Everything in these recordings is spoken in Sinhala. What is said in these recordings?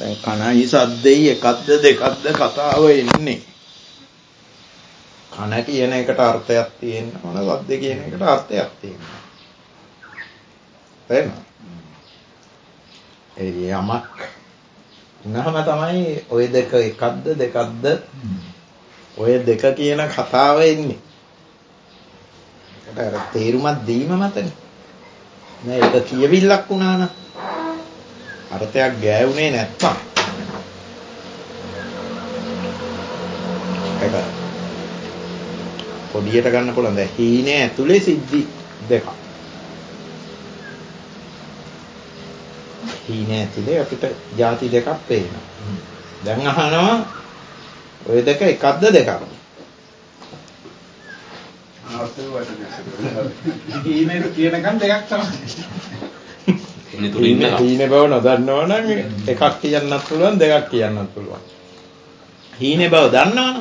දැන් කණයි සද්දෙයි එකක්ද දෙකක්ද කතාව එන්නේ. කන කියන එකට අර්ථයක් තියෙන්න ඕන, සද්ද කියන එකට අර්ථයක් තියෙන්න ඕන. එහෙනම් ඒ යමක් නහම තමයි ওই දෙක එකක්ද දෙකක්ද ඔය දෙක කියන කතාව එන්නේ. ඒකට අර තේරුමක් දීම මතනේ. නෑ ඒක කියවිල්ලක් වුණා නම් අර්ථයක් ගෑවුනේ නැත්තම් ඒක පොඩියට ගන්න පුළුවන්. දැන් හීනේ ඇතුලේ සිද්ධි දෙකක්. හීනේ ඇතුලේ අපිට ಜಾති දෙකක් පේනවා. දැන් අහනවා ඔය දෙක එකක්ද දෙකක්ද? හීනේ කියනකම් දෙකක් තමයි. හීනේ බව නොදන්නවනම් එකක් කියන්නත් පුළුවන් දෙකක් කියන්නත් පුළුවන්. හීනේ බව දන්නවනම්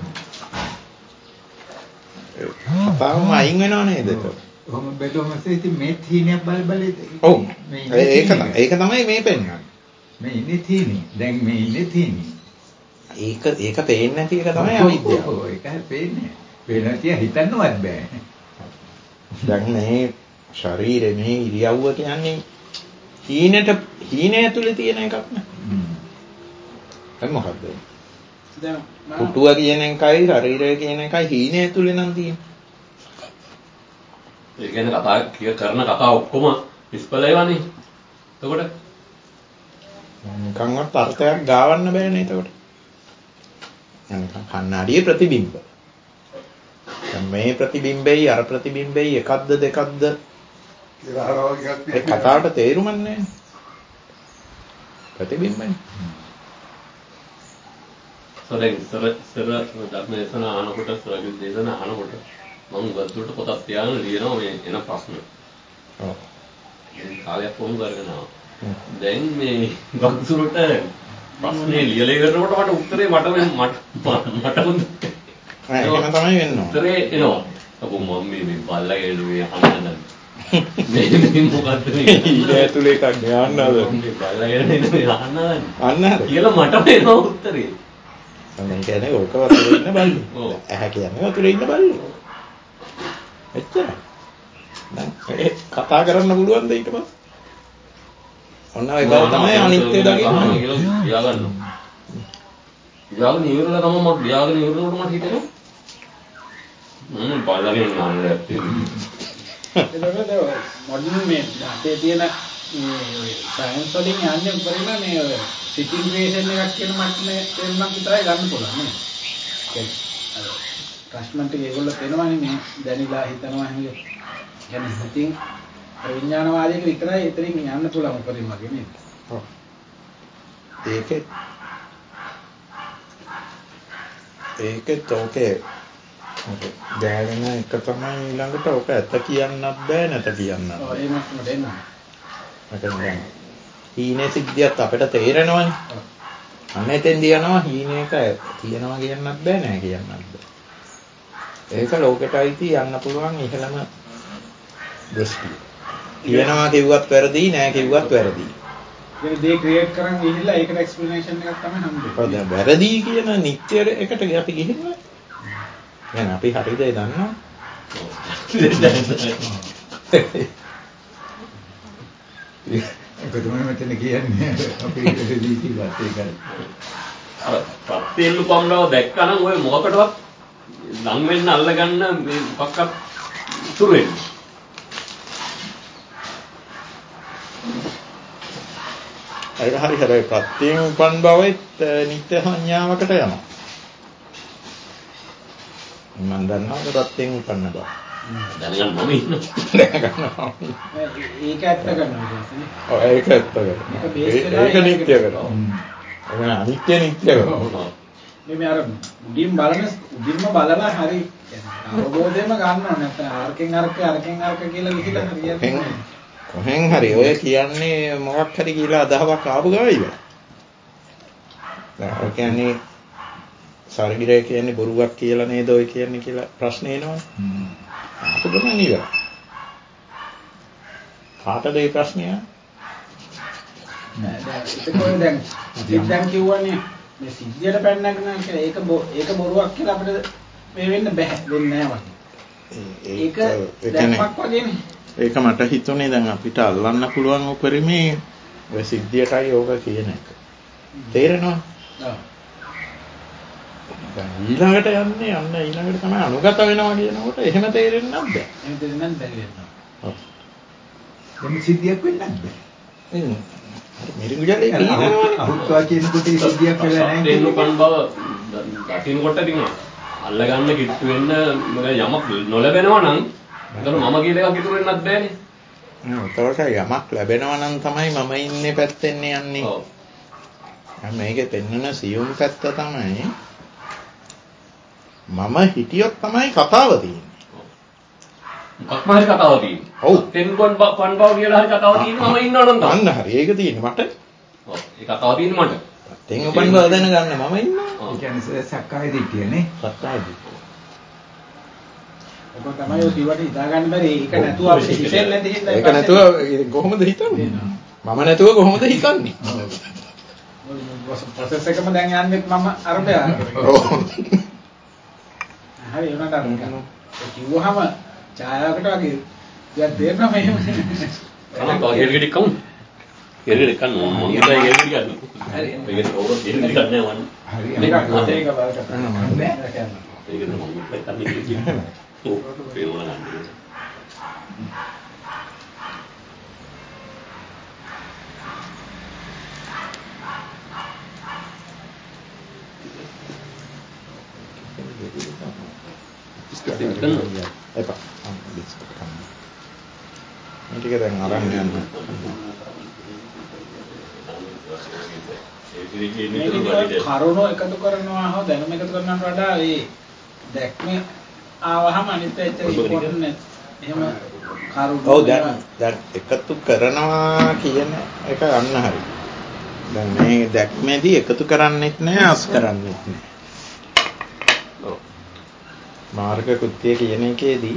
තාම අයින් වෙනව නේද ඒක? කොහොම බැලුවම ඉතින් මේ හීනයක් බල ඔව් ඒක තමයි මේ පෙන්නන්නේ. මේ ඉන්නේ හීනේ. දැන් මේ ඉන්නේ හීනේ. ඒක පේන්නේ නැති එක තමයි අවිද්‍යාව. ඔව් ඒකයි පේන්නේ. පේනවා කිය හිතන්නවත් බෑ. දැන් මේ ශරීරේ මේ ඉරියව්ව කියන්නේ හීනේ ඇතුලේ තියෙන එකක් නේ. දැන් මොකද්ද? දැන් පුටුව කියන එකයි ශරීරය කියන එකයි හීනේ ඇතුලේ නම් තියෙන්නේ. ඒ කියන්නේ කරන කතා ඔක්කොම නිෂ්ඵලයිවනේ. එතකොට නිකන්වත් අර්ථයක් ගාවන්න බෑනේ එතකොට. නිකන් කන්නඩියේ ප්‍රතිබිම්බ. දැන් මේ ප්‍රතිබිම්බෙයි අර ප්‍රතිබිම්බෙයි එකක්ද දෙකක්ද ඒ කතාවට තේරුමක් නැහැ. ප්‍රතිබිම්බනේ. සරෙන් සර ධර්මදේශන අහනකොට සරගිල් දේශන අහනකොට මම වතුරට පොතක් තියාගෙන ලියනවා මේ එන ප්‍රශ්න. ඔව්. ඒ කාලයක් වුණ කරගෙන ආවා. දැන් මේ වතුරට ප්‍රශ්නේ ලියලා ඉවරනකොට මට උත්තරේ මට එහෙම තමයි වෙන්නේ. උත්තරේ එනවා. අපෝ මම මේ බල්ලගෙන මේ අහන්න මේ මොකද්ද මේ ඊට ඇතුලේ එකක් ගන්න හදන්නේ. මේ බල්ලගෙන මේ අහන්න අන්න හරි. කියලා මට එනවා උත්තරේ. මම කියන්නේ ඕක වතුරේ ඉන්න බල්ලේ. ඇහැ කියන්නේ වතුරේ ඉන්න බල්ලේ. එච්චරයි. දැන් කතා කරන්න පුළුවන්ද ඊට පස්සේ? ඔන්න ඒ බව තමයි අනිත්‍ය දකින්නේ. ලියාගන්න. ලියාගෙන ඉවරලා තමයි මම ලියාගෙන ඉවරනකොට මට හිතෙනවා මම බලගෙන යනවා. එතකොට මොඩර්න් මේ අපේ තියෙන මේ සයන්ස් වලින් යන්නේ උඩරිම මේ සිටුේෂන් එකක් කියන මට්ටමේ තේරුමක් විතරයි ගන්න පුළුවන් නේ. අර ප්‍රශ්න ටික ඒගොල්ලෝ තේනවනේ මේ දැනිලා හිතනවා හැම يعني ඉතින් විඥානවාදයක විතරයි එතනින් යන්න පුළුවන් උඩරිම වගේ නේද? ඔව්. ඒකෙත් ඕකේ දැනෙන එක තමයි ඊළඟට ඕක ඇත කියන්නත් බෑ නැත කියන්නත්. ඔව් ඒ මට්ටමට එන්න. දැන් හීනේ සිද්ධියත් අපිට තේරෙනවනේ. අන්න එතෙන්දී යනවා හීනේක තියනවා කියන්නත් බෑ නෑ කියන්නත් බෑ. ඒක ලෝකෙටයි යන්න පුළුවන් ඉහළම දෘෂ්ටිය. කියනවා කිව්වත් වැරදි නෑ කිව්වත් වැරදි. ඒ දේ ක්‍රියේට් කරන් ගිහිල්ලා ඒකට එක්ස්ප්ලනේෂන් එකක් තමයි හම්බෙන්නේ. දැන් වැරදි කියන නිත්‍ය එකට අපි ගිහිල්ලා දැන් අපි හරිද ඒ දන්නවා? ඒක තමයි මෙතන කියන්නේ අපි ඉතිරි කිව්වත් ඒකයි. අර ප්‍රත්‍යල්ලු පම්නව දැක්කනම් ඔය මොකකටවත් ලං වෙන්න අල්ලගන්න මේ මොකක්වත් ඉතුරු වෙන්නේ. ඒක හරි හැබැයි ප්‍රත්‍යයෙන් උපන් බවෙත් නිත්‍ය සංඥාවකට යනවා. මම දන්නවා ප්‍රත්‍යයෙන් උපන්න බව. දැනගන්න මම ඉන්නවා. ඒක ඇත්ත කරනවා. ඔව් ඒක ඇත්ත කරනවා. ඒක නිත්‍ය කරනවා. ඒක අනිත්‍ය නිත්‍ය කරනවා. මේ අර උඩින්ම බලලා හරි අවබෝධයෙන්ම ගන්න ඕනේ නැත්නම් අරකින් අරක කියලා ගිහිලා හරියන්නේ කොහෙන් හරි ඔය කියන්නේ මොකක් හරි කියලා අදහවක් ආපු ගාවිද? දැන් ඔය කියන්නේ ශරීරය කියන්නේ බොරුවක් කියලා නේද ඔය කියන්නේ කියලා ප්‍රශ්න එනවනේ. ආපු ගමන් ඉවරයි. කාටද මේ ප්‍රශ්නය? ඒකෝනේ දැන් කිව්වනේ මේ සිද්ධියට පැන්නගෙන කියලා ඒක බොරුවක් කියලා අපිට මේ වෙන්න බෑ වෙන්නේ නැහැ වගේ. ඒක දැක්මක් වගේනේ. ඒක මට හිතුනේ දැන් අපිට අල්ලන්න පුළුවන් උපරිමේ ඔය සිද්ධියටයි ඕක කියන එක. තේරෙනවද? ඔව්. දැන් ඊළඟට යන්නේ අන්න ඊළඟට තමයි අනුගත වෙනවා කියනකොට එහෙම තේරෙන්නේ නැද්ද? එහෙම තේරෙන්නේ නැද්ද වෙනවා. ඔව්. එම් සිද්ධියක් වෙන්නේ නැද්ද? මිරිඟු ජලේ පීනනවනේ. අහුත්වා කියනකොට ඒ සිද්ධියක් වෙලා නැහැ. දෙන්න උපන් බව දකින්නකොට ඉතින් අල්ලගන්න කිට්ටු වෙන්න යමක් නොලැබෙනවා නම් එතන මම කියලා එකක් ඉතුරු වෙන්නත් බෑනේ. ඒතකොට යමක් ලැබෙනවා නම් තමයි මම ඉන්නේ පැත්තෙන් යන්නේ. ඔව්. මේකේ පෙන්වන සියුම් පැත්ත තමයි මම හිටියොත් තමයි කතාව තියෙන්නේ. මොකක්ම හරි කතාවක් තියෙන්නේ. ඔව්. තෙන්කොන් පන්බව කියලා හරි කතාවක් තියෙන්නේ මම ඉන්නවනම් තමයි. අන්න හරි. ඒක තියෙන්නේ මට. ඔව්. ඒ කතාව තියෙන්නේ මට. තෙන් උපන් බව දැනගන්න මම ඉන්නවා. ඒ කියන්නේ සක්කාය දිට්ඨියනේ. සත්‍යයි. ඔබ තමයි ඔය කිව්වට හිතා ගන්න බැරි ඒක නැතුව අපිට හිතෙන්නේ නැති හින්දා ඒක නැතුව කොහොමද හිතන්නේ? මම නැතුව කොහොමද හිතන්නේ? ප්‍රොසෙස් එකම දැන් යන්නේ මම අරබයා. ඔව්. හරි උනට අර කිව්වහම ඡායාවකට වගේ දැන් තේරෙනවා මෙහෙම. කනක් ගෙඩි කවුන්. ගෙඩි කන්න මම හිතා ගෙඩි ගන්න. හරි. මේක ඕක ගෙඩි ගන්න නෑ වань. හරි. මේක ඒක බලක කරන්න. ඒක නම් මම කන්නේ කියන්නේ. ඔව්. පේනවා නම්. එපා. මේ ටික දැන් අරන් යන්න. කරුණු එකතු කරනවා හෝ දැනුම එකතු කරනවට වඩා ඒ දැක්ම ආවහම අනිත් පැත්ත ඉක්කොන්න එහෙම කරුණු ඔව් දැන් එකතු කරනවා කියන එක අන්න හරි. දැන් මේ දැක්මේදී එකතු කරන්නෙත් නැහැ අස් කරන්නෙත් නැහැ. ඔව්. මාර්ග කෘත්‍ය කියන එකේදී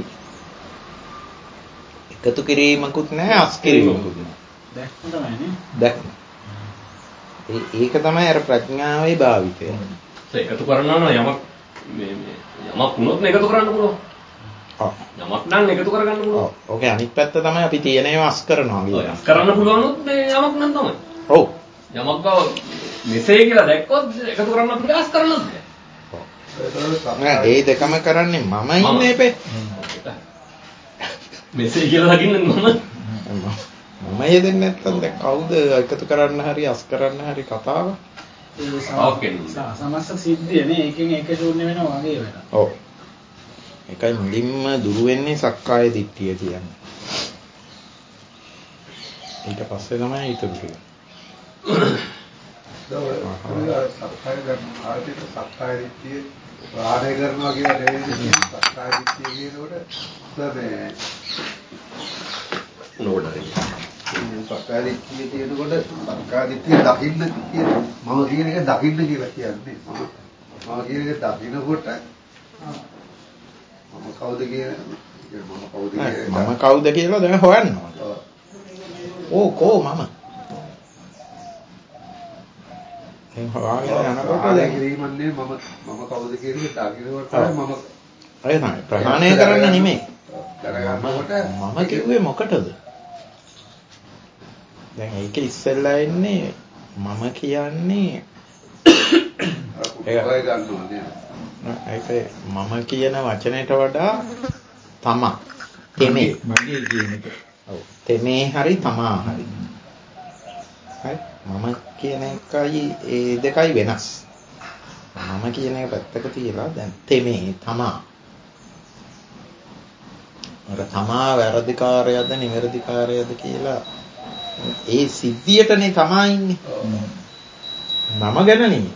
එකතු කිරීමකුත් නැහැ අස් කිරීමකුත් නැහැ. දැක්ම තමයිනේ. දැක්ම. ඒක තමයි අර ප්‍රඥාවේ භාවිතය. එකතු කරනවා නම් යමක් මේ යමක් වුණොත් නේ එකතු කරන්න පුළුවන්. ඔව්. යමක් නම් එකතු කරගන්න පුළුවන්. ඔව්. ඕකේ අනිත් පැත්ත තමයි අපි තියෙන ඒවා අස් කරනවා ඔය කියන්නේ. අස් කරන්න පුළුවන් උත් මේ යමක් නම් තමයි. ඔව්. යමක් බව මෙසේ කියලා දැක්කොත් එකතු කරන්න අපිට අස් කරන්නත් බෑ. නෑ ඒ දෙකම කරන්නේ මම ඉන්නේ පෙ. මෙසේ කියලා දකින්න මම යෙදෙන්නේ නැත්තම් දැන් කවුද එකතු කරන්න හරි අස් කරන්න හරි කතාව? ඒ සමස්ත සිද්ධියනේ එකෙන් එක ශූන්‍ය වෙනවා වගේ වෙනවා. ඔව්. ඒකයි මුලින්ම දුරු වෙන්නේ සක්කාය දිට්ඨිය කියන්නේ. ඊට පස්සේ තමයි ඊටු ටික. සක්කාය දිට්ඨිය ආරය කරනවා කියලා නෙවෙයි සක්කාය දිට්ඨිය කියනකොට මේ නෝඩරි. සක්කාය දිට්ඨිය කියනකොට සක්කාය දිට්ඨිය දකින්න කියන මම කියන එක දකින්න කියලා කියන්නේ මම කියන එක දකින්නකොට මම කවුද කියලා දැන් හොයන්න ඕනේ. කෝ මම. එහෙන් හොයාගෙන යනකොට දැන් කිරීමන්නේ මම කවුද කියන එක දකින්නකොට මම අය තමයි ප්‍රහාණය කරන්න නෙමෙයි. දැනගන්නකොට මම කිව්වේ මොකටද? දැන් ඒක ඉස්සෙල්ලා එන්නේ මම කියන්නේ ඒක ගන්න ඕනේ. ඒක මම කියන වචනයට වඩා තමා තෙමේ මගේ කියන එක. ඔව් තෙමේ හරි තමා හරි. හරි මම කියන එකයි ඒ දෙකයි වෙනස්. මම කියන එක පැත්තක තියලා දැන් තෙමේ තමා. අර තමා වැරදිකාරයද නිවැරදිකාරයද කියලා ඒ සිද්ධියටනේ තමා ඉන්නේ. මම ගැන නෙමෙයි.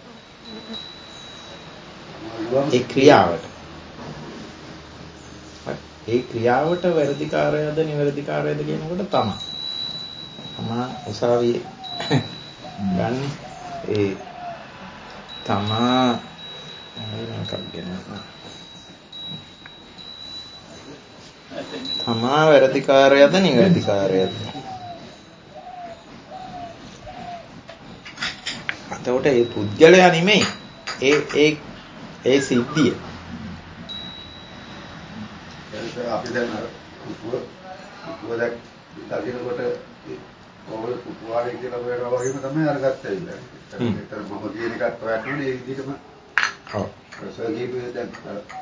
ඒ ක්‍රියාවට. ඒ ක්‍රියාවට වැරදිකාරයද නිවැරදිකාරයද කියනකොට තමා. තමා උසාවියේ ගන්න ඒ තමා තමා වැරදිකාරයද නිවැරදිකාරයද එතකොට ඒ පුද්ගලයා නෙමෙයි ඒ සිද්ධිය. අපි දැන් අර කුකුව දකින්නකොට ඔවල් කුකුවාරේ කියලා වෙනවා වගේම තමයි අරගත්තේ ඉන්නේ. ඒතර මම කියන එකත් ඔයාට උනේ ඒ විදිහටම. ඔව්. සජීවී දැන්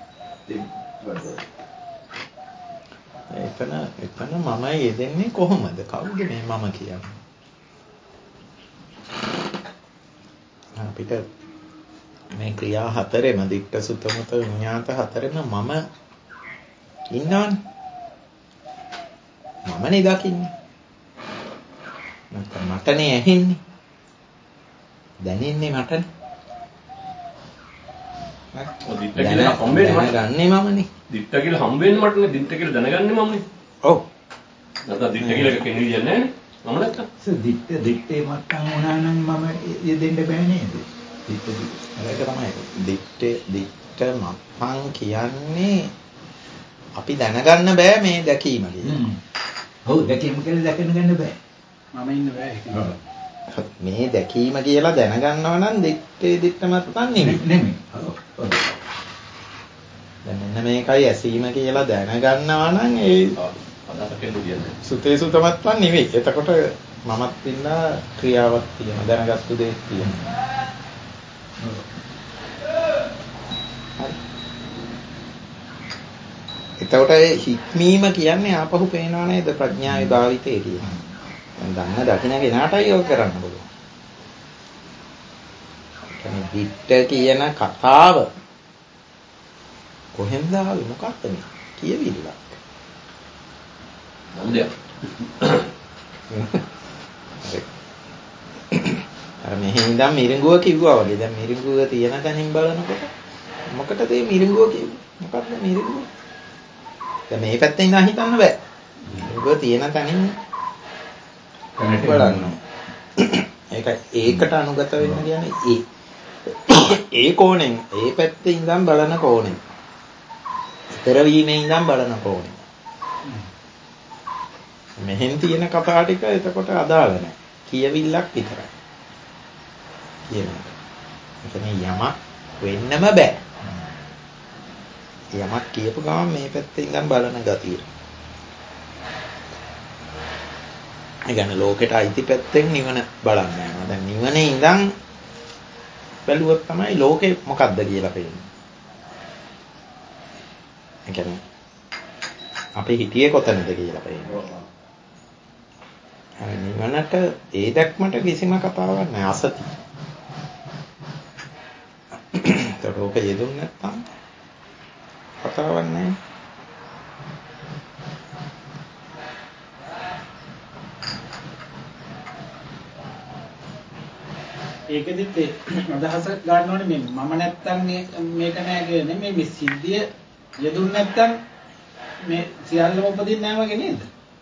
එතන මම යෙදෙන්නේ කොහොමද? කවුද මේ මම කියන්නේ? අපිට මේ ක්‍රියා හතරෙම දිට්ඨ සුත මුත විඤ්ඤාත හතරෙම මම ඉන්නවනේ. මමනේ දකින්නේ. නැත්නම් මටනේ ඇහෙන්නේ. දැනෙන්නේ මටනේ. ඔය දිට්ඨ කියලා හම්බෙන්නේ මට. දැනගන්නේ මමනේ. දිට්ඨ කියලා හම්බෙන්නේ මටනේ. දිට්ඨ කියලා දැනගන්නේ මමනේ. ඔව්. නැත්නම් දිට්ඨ කියලා එකක් කෙනෙක් කියන්නේ නැහැ නේ. මම නැත්තම්. දිත්තේ මට්ටම් වුණා නම් මම යෙදෙන්න බෑ නේද? ඒක තමයි. දිට්ඨ මට්ටම් කියන්නේ අපි දැනගන්න බෑ මේ දැකීම කියලා. ඔව් දැකීම කියලා දැකන්න ගන්න බෑ. මම ඉන්න බෑ ඒක. මේ දැකීම කියලා දැනගන්නවා නම් දිට්ඨ මට්ටම් නෙමෙයි. ඔව්. දැන් මෙන්න මේකයි ඇසීම කියලා දැනගන්නවා නම් ඒ සුතේ සුතමත්වන් නෙවෙයි. එතකොට මමත් ඉන්නා ක්‍රියාවක් තියෙන දැනගත්තු දෙයක් තියෙනවා. එතකොට ඒ හික්මීම කියන්නේ ආපහු පේනව නේද ප්‍රඥාවේ භාවිතේ කියන්නේ. දැන් දන්න දකින්න කෙනාටයි ඒක කරන්න පුළුවන්. කියන්නේ දිට්ඨ කියන කතාව කොහෙන්ද ආවේ මොකක්ද මේ කියවිල්ල? මොන්දේ. අර මෙහෙන් ඉඳන් මිරිඟුව කිව්වා වගේ. දැන් මිරිඟුව තියෙන තැනින් බලනකොට මොකටද මේ මිරිඟුව කිව්වේ? මොකක්ද මිරිඟුව? දැන් මේ පැත්තෙන් ඉඳන් හිතන්න බෑ. මිරිඟුව තියෙන තැනින් බලන්න. ඒකට අනුගත වෙන්න කියන්නේ ඒ කෝණයෙන් ඒ පැත්තේ ඉඳන් බලන කෝණය. ඊතර වීමේ ඉඳන් බලන කෝණය. මෙහෙන් තියෙන කතා ටික එතකොට අදාළ නැහැ. කියවිල්ලක් විතරයි. කියනවා. ඒ කියන්නේ යමක් වෙන්නම බෑ. යමක් කියපු ගමන් මේ පැත්තේ ඉඳන් බලන ගතිය. ඒ කියන්නේ ලෝකෙට අයිති පැත්තෙන් නිවන බලන්න යනවා. දැන් නිවනේ ඉඳන් බැලුවොත් තමයි ලෝකෙ මොකක්ද කියලා පේන්නේ. ඒ කියන්නේ අපි හිතියේ කොතනද කියලා පේන්නේ. නිවනට ඒ දැක්මට කිසිම කතාවක් නැහැ අසති. ඒක යෙදුම් නැත්තම් කතාවක් නැහැ. ඒකෙදිත් අදහස ගන්න ඕනේ මේ මම නැත්තම් මේක නෑ කියන්නේ මේ සිද්ධිය යෙදුන් නැත්තම් මේ සියල්ලම උපදින්නේ නැහැ වගේ නේද?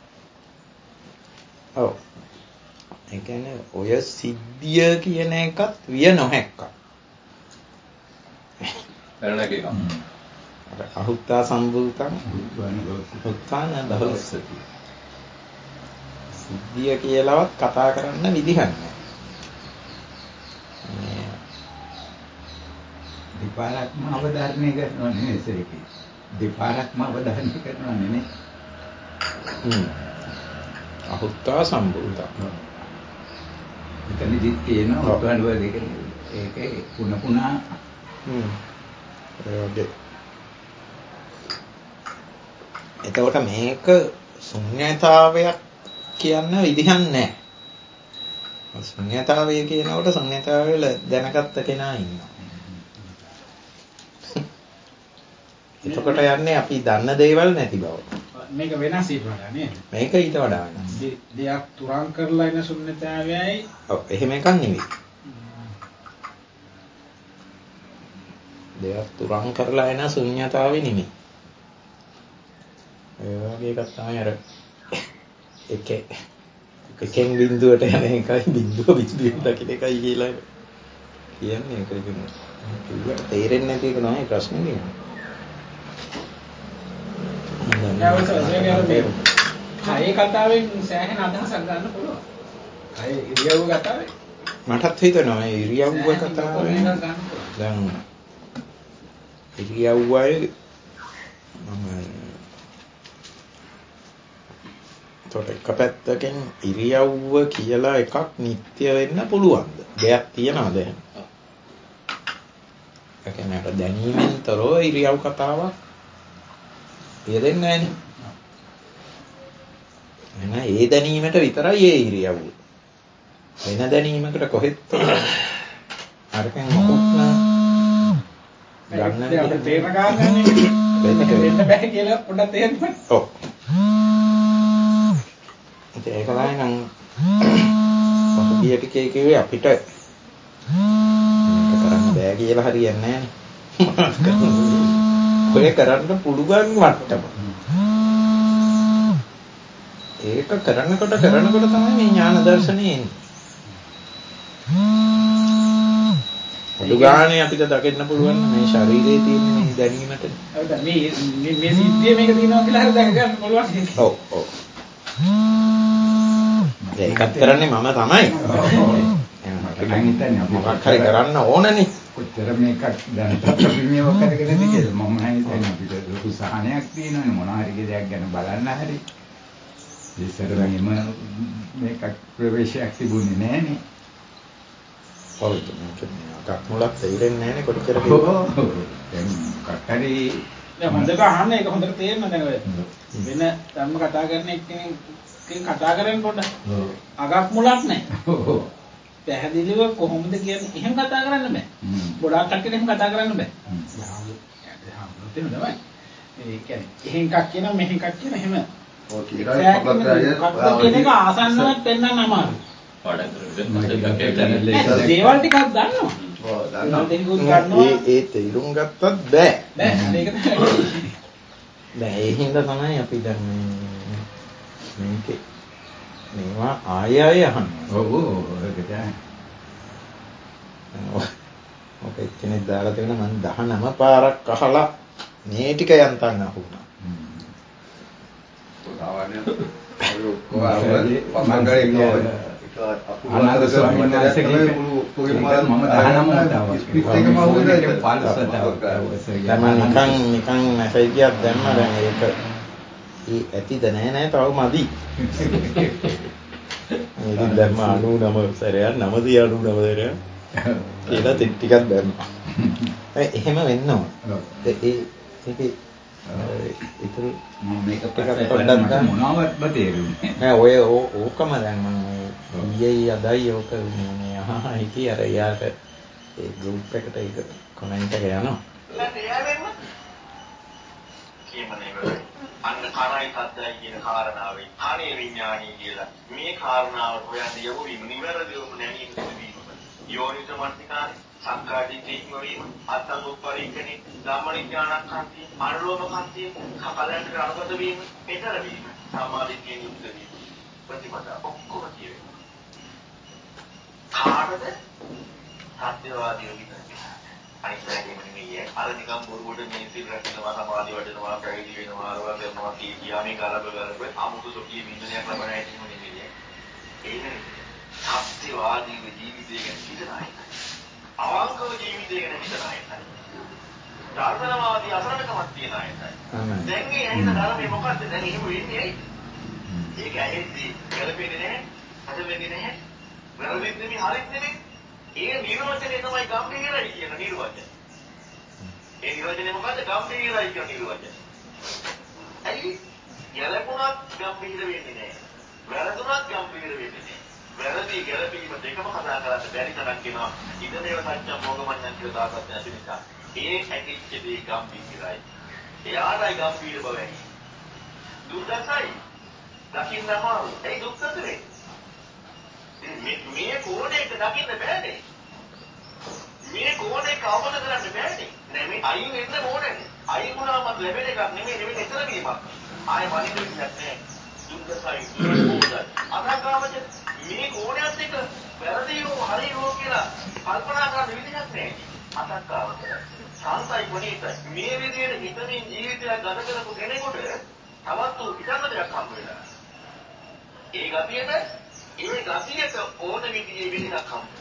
ඔව්. ඒ කියන්නේ ඔය සිද්ධිය කියන එකත් විය නොහැක්ක. පැනනක එක. අර අහුත්තා සම්භූතං උත්තාන බහුස්සති. සිද්ධිය කියලාවත් කතා කරන්න විදිහක් නැහැ. දෙපාරක්ම අවධාරණය කරනවා නේ සරකේ. දෙපාරක්ම අවධාරණය කරනවා නේ. අහුත්තා සම්භූතං. එතනදි තියෙනවා උත්තරන වල ඒකේ පුනා එතකොට මේක ශුන්‍යතාවයක් කියන්න විදිහක් නැහැ. ශුන්‍යතාවය කියනකොට ශුන්‍යතාවය දැනගත්ත කෙනා ඉන්නවා. එතකොට යන්නේ අපි දන්න දේවල් නැති බව. මේක වෙනස් ඊට වඩා නේද? මේක ඊට වඩා වෙනස්. දෙයක් තුරන් කරලා එන ශුන්‍යතාවයයි ඔව් එහෙම එකක් නෙවෙයි. දෙයක් තුරන් කරලා එන ශුන්‍යතාවේ නෙමෙයි. ඒ වගේ එකක් තමයි අර එකෙන් බිඳුවට යන එකයි බිඳුව බිඳුවෙන් දකින්න එකයි කියලා කියන්නේ ඒක කියන්නේ. ඒකට තේරෙන්නේ නැති එක තමයි ප්‍රශ්නේ තියෙන්නේ. කය කතාවෙන් සෑහෙන අදහසක් ගන්න පුළුවන්. කය ඉරියව්ව කතාවේ. මටත් හිතෙනවා මේ ඉරියව්ව කතාවෙන් දැන් ඉරියව්වයි තොට එක පැත්තකින් ඉරියව්ව කියලා එකක් නිත්‍ය වෙන්න පුළුවන්ද? දෙයක් තියනවද එහෙම? ඒ කියන්නේ අර දැනීමෙන් තොරව ඉරියව් කතාවක් යෙදෙන්නේ නැහැ නේ. ඒ දැනීමට විතරයි ඒ ඉරියව්ව. වෙන දැනීමකට කොහෙත් අරකින් මොකුත් නෑ. ගන්න අපිට තේරෙන කාරණානේ. වෙන්න බෑ කියලා පොඩ්ඩක් තේරෙන්න. ඔව්. ඒක තමයි නම් පහුගිය ටිකේ කිව්වේ අපිට මේක කරන්න බෑ කියලා හරියන්නේ නෑනේ. ඔය කරන්න පුළුවන් මට්ටම. ඒක කරනකොට තමයි මේ ඥාන දර්ශනේ එන්නේ. දුගානේ අපිට දකින්න පුළුවන් මේ ශරීරයේ තියෙන මේ දැනීමට. ඔව් මේ සිද්ධිය මේක තියෙනවා කියලා හරි දැක ගන්න පුළුවන්. ඔව් ඔව්. ඒකත් කරන්නේ මම තමයි. මම හිතන්නේ අපි මොකක් හරි කරන්න ඕනනේ. කොච්චර මේක දැන් ප්‍රතිමියව කරගෙනද කියලා මම හිතන්නේ අපිට ලොකු සහනයක් තියෙනවනේ මොනවා හරි දෙයක් ගැන බලන්න හරි. ඉස්සරහම මේක ප්‍රවේශයක් තිබුණේ නැහනේ. ඔව් මේක මුලක් තේරෙන්නේ නැහනේ කොච්චර කිව්වොත්. දැන් කට්ටරි දැන් හොඳට අහන්න ඒක හොඳට තේරෙනවා දැන් ඔය වෙන ධර්ම කතා කරන එක්කෙනෙක්ගෙන් කතා කරන්න පොඩ්ඩක්. අගක් මුලක් නැහැ. ඔව්. පැහැදිලිව කොහොමද කියන්නේ එහෙම කතා කරන්න බෑ. ගොඩාක් කට්ටියට එහෙම කතා කරන්න බෑ. තමයි. ඒ කියන්නේ එහෙන් එකක් කියනවා මෙහෙන් එකක් කියනවා එහෙම. ඔය කීරායි පොඩ්ඩක් කියන එක ආසන්නවත් පෙන්වන්න අමාරුයි. දේවල් ටිකක් දන්නවා. ඔව් දන්නවා. ඒ තේරුම් ගත්තත් බෑ. බෑ. ඒක තමයි. දැන් ඒ හින්දා තමයි අපි දැන් මේකේ මේවා ආය අහන්නේ. ඔව් ඒක තමයි. ඔක එක්කෙනෙක් දාලා තියෙන මම 19 පාරක් අහලා මේ ටික යන්තම් අහුණා. සාමාන්‍ය ඔය පස්සංගරේ ඉන්නවා. අනාගත ස්වාමීන් වහන්සේගේ මම 19 වතාවක් නිකන් මැසේජ් එකක් දැම්මා දැන් ඒක ඇතිද නෑ තව මදි. ඉතින් දැම්ම 99 සැරයක් 99 සැරයක් කියලා ටිකක් දැම්මා. එහෙම වෙන්න ඕන. ඒකේ ඉතුරු මම මේක පොඩ්ඩක් මොනවත්ම තේරුන්නේ නෑ ඔය ඕකම දැන් මම ඊයේ අදයි ඕක මේ හිතේ අර යාට ඒ ගෲප් එකට ඒක කමෙන්ට් එක යනවා අන්න කණයි සද්දයි කියන කාරණාවේ කණේ විඥානීය කියලා මේ කාරණාව හොයන්න යමු නිවැරදිවම නැමීම සිදුවීම යෝනිසමස්තිකාරේ සංකාදිතේම වීම අත්තමුප්පරිකනේ ධම්මනිඥානක්ඛන්ති අනුලෝමකන්ති කකලන්ට අනුගත වීම මෙතර වීම සමාධියෙන් යුක්ත වීම ප්‍රතිපදා ඔක්කොම කියවෙනවා කාටද සත්‍යවාදී විතරයි අනිත් පැත්තෙම නෙමෙයි අර නිකම් බොරුවට මේ සිල් රැකෙනවා සමාධිය වඩනවා පැවිදි වෙනවා අරවා කරනවා කියා මේ ගලබ අමුතු සොකී විඳනයක් ලබන ඇයි නෙමෙයි ඒක සත්‍යවාදී ජීවිතය ගැන හිතනයි අවංකව ජීවිතය ගැන හිතනයි ධර්මවාදී අසරණකමක් තියන අයයි දැන් මේ ඇහින ධර්මයේ මොකද්ද දැන් එහෙම වෙන්නේ ඇයි ඒක ඇහෙද්දී ගැලපෙන්නේ නැහැ හද වෙන්නේ නැහැ වැරදිත් නෙමෙයි හරිත් නෙමෙයි ඒ නිර්වචනය තමයි ගම්භීරයි කියන නිර්වචනය. ඒ නිර්වචනය මොකද්ද? ගම්භීරයි කියන නිර්වචනය. ඇයි? ගැළපුණත් ගම්භීර වෙන්නේ නැහැ. වැරදුනත් ගම්භීර වෙන්නේ නැහැ. වැරදි ගැළපීම දෙකම කතා කරලා බැරි තරම් කියනවා. ඉදමේව සත්‍යම් මොගමඤ්ඤං කියලා දාගත්ත නැති නිසා. ඒ ඇතිච්ච දේ ගම්භීරයි. එයාටයි ගම්භීර බව ඇති. දුක්සයි. දකින්න අමාරුයි. ඒ දුක්සතරේ. මේ කෝණයක දකින්න බෑනේ. මේ කෝණයක අවබෝධ කරගන්න බෑනේ. නෑ මේ අයින් වෙන්න ඕනේ. අයින් වුණාම ලැබෙන එකක් නෙමෙයි එතන වීමක්. ආයෙ වනින්න විදියක් නෑ. දුක්සයි දුක්ඛෝදයි. අනාගාමද මේ කෝණයත් එක්ක වැරදියෝ හරියෝ කියලා කල්පනා කරන්න විදියක් නෑ. අසක්කාවද. සාන්තයි ගුණීතයි. මේ විදිහට හිතමින් ජීවිතයක් ගත කරපු කෙනෙකුට තවත් හිතන්න දෙයක් හම්බ වෙනවා. ඒ ගතියට ඒ ගතියට ඕන විදිහේ විදිහක් හම්බ වෙනවා.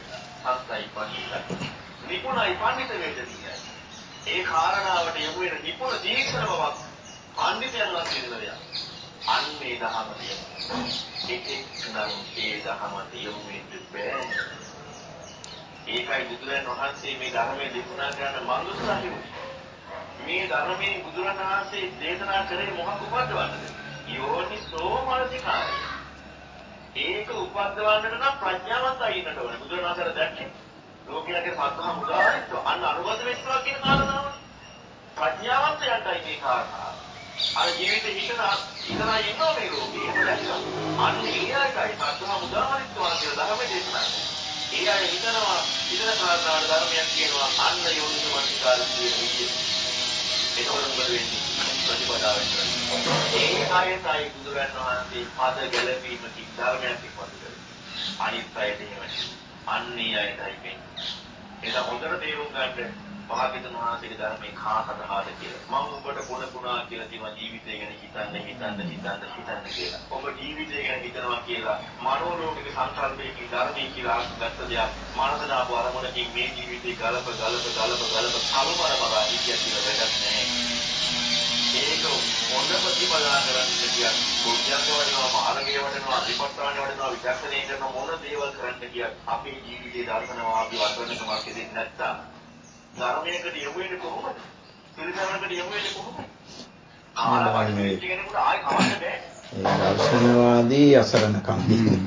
සත්‍යයි පණිවිඩයි. නිපුණයි පඬිත වේදනීයයි. ඒ කාරණාවට යොමු වෙන නිපුණ දීක්ෂණ බවක් පඬිතයන්වත් කියන දෙයක්. අන්නේ දහම තියෙනවා. ඒකෙන් නම් ඒ දහමට යොමු වෙන්න බෑ. ඒකයි බුදුරජාණන් වහන්සේ මේ ධර්මයේ දේශනා කරන මඟුස්සා කිව්වේ. මේ ධර්මයේ බුදුරජාණන් වහන්සේ දේශනා කරේ මොකක් උපදවන්නද? යෝනිසෝ මනසිකාරය. ඒක උපදවන්නට නම් ප්‍රඥාවන්තයි ඉන්නට ඕනේ. බුදුරජාණන් වහන්සේ දැක්කේ ලෝකයාගේ සත්‍තම උදාහරණයක් අන්න අනුගත වෙනවා කියන කාරණාව. ප්‍රඥාවන්තයන්ටයි මේ කාරණාව. අර ජීවිතේ ඉතනා ඉන්නවා මේ ලෝකේ. අන්න ඒකයි සත්‍තම උදාහරණයක් කියලා ධර්මයේ දේශනා කරන්නේ. ඒ අය හිතනවා ඉතන කාරණාවට ධර්මයක් කියනවා අන්න යෝනිසෝ මනසිකාරය කියන විදිය. ඒකවල මොකද වෙන්නේ? ප්‍රතිපදාවට. ඒ ආයතයි බුදුරජාණන් වහන්සේ පද ගැලපීමකින් ධර්මයක් ඉක්මතු කරේ. අනිත් අයට එහෙමයි. අන්නේ අයටයි වෙන්නේ. ඒක හොඳට තේරුම් ගන්න භාග්‍යවතුන් වහන්සේගේ ධර්මයේ කාසදහාද කියලා. මම ඔබට පුණා කියලා තියෙනවා ජීවිතය ගැන හිතන්න කියලා. ඔබ ජීවිතය ගැන හිතනවා කියලා මනෝලෝකික සංකල්පයකින් ධර්මයේ කියලා ගත්ත දෙයක් මානසනාප අරමුණකින් මේ ජීවිතේ ගලප කලමර බලා හිතියක් කියලා වැඩක් නැහැ. ඒක හොඳ ප්‍රතිපදා කරන්න කියත් බුද්ධයන්ව වඩනවා මාර්ගය වඩනවා විපස්සනාව වඩනවා විචක්ෂණය කරන මොන දේවල් කරන්න කියත් අපේ ජීවිතේ දර්ශනවාදී වර්ධනකමක් දෙන්නේ නැත්තම් ධර්මයකට යොමු වෙන්නේ කොහොමද? පිළිසරණකට යොමු වෙන්නේ කොහොමද? ආරවන්නේ කෙනෙකුට ආයෙ කවන්න බෑ. ඒ දර්ශනවාදී අසරණකම්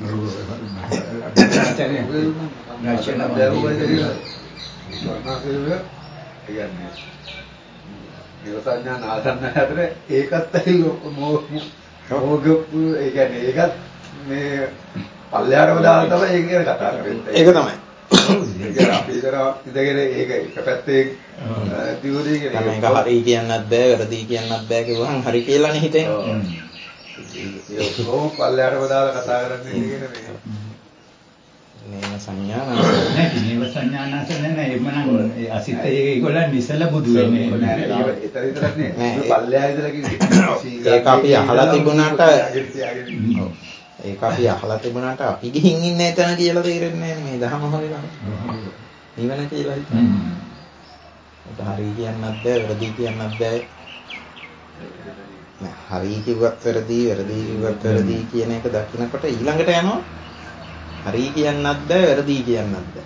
නිවසඥා නාසන්න අතර ඒකත් මොෝග ඒ කියන්නේ ඒකත් මේ පල්ලෙහාටම දාලා තමයි ඒක ගැන කතා කරන්නේ. ඒක තමයි. අපි ඉතගෙන ඒක එක පැත්තේ දියුනේ කියන්නේ. මේක හරි කියන්නත් බෑ වැරදි කියන්නත් බෑ කිව්වහම හරි කියලානේ හිතෙන්නේ. ඒක කොහොම පල්ලෙහාටම දාලා කතා කරන්නේ කියන මේ නේම සංඥා නැහැ. නේම සංඥා නැහැ එමනම් අසිත ඒගොල්ලන් ඉස්සල බුදු වෙන්නේ නෑ. ඒක විතරක් නේ. පල්ලෙහා ඉඳලා කිව්වේ. ඒක අපි අහලා තිබුණාට ඒක අපි අහලා තිබුණාට අපි ගිහින් ඉන්නේ එතන කියලා තේරෙන්නේ නැහැ මේ දහම හොයලා. නිවන කියලා හිතන්නේ. ඒක හරි කියන්නත් බෑ වැරදි කියන්නත් බෑ. නෑ හරි කිව්වත් වැරදි කිව්වත් වැරදි කියන එක දකිනකොට ඊළඟට යනවා හරි කියන්නත් බෑ වැරදි කියන්නත් බෑ.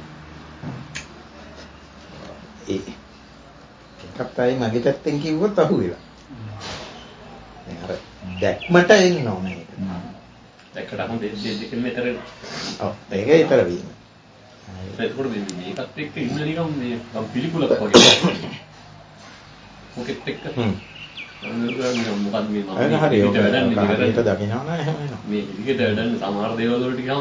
ඒකත් අයි මගේ පැත්තෙන් කිව්වොත් අහුවෙලා. දැන් අර දැක්මට එන්න ඕනේ ඒක. දැක්කටම දෙකෙන් මෙතර ඔව් ඒක ඊතර වීම. ඒකෝට මේකත් එක්ක ඉන්න නිකම් මේ පිළිකුලක් වගේ. මොකෙත් එක්ක. මොකක්ද මේ ඒක හරි ඒක වැඩන්නේ දකින්නවා නෑ එහෙම එනවා. මේ විදිහට වැඩන්නේ සමහර දේවල් වලට ගියාම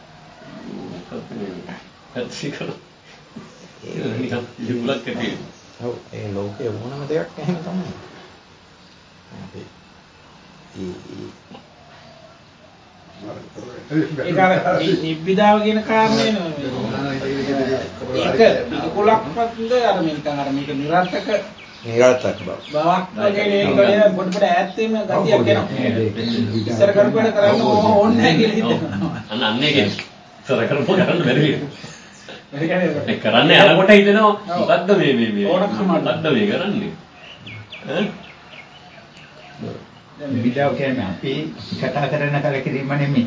පැතිකර ඒ නිකම් පිළිකුලක් ඇති. ඔව් ඒ ලෝකේ ඕනම දෙයක් එහෙම තමයි. අපි ඒක අර නිබ්බිදාව කියන කාරණේ නේ. ඒක පිළිකුලක්වත් අර මේකන් අර මේක නිරර්ථක බව. බවක් වගේ ඒකේ පොඩ ඈත් වීම ගතියක් එනවා. ඉස්සර කරපුවට කරන්න ඕනේ නැහැ කියලා හිතනවා. අන්න ඒකේ ඉස්සර කරපුව කරන්න බැරි වෙනවා. ඒක කරන්නේ අරකට හිතෙනවා මොකද්ද මේ මොකද්ද මේ කරන්නේ? විඩාව කියන්නේ අපි කතා කරන කලකිරීම නෙමෙයි.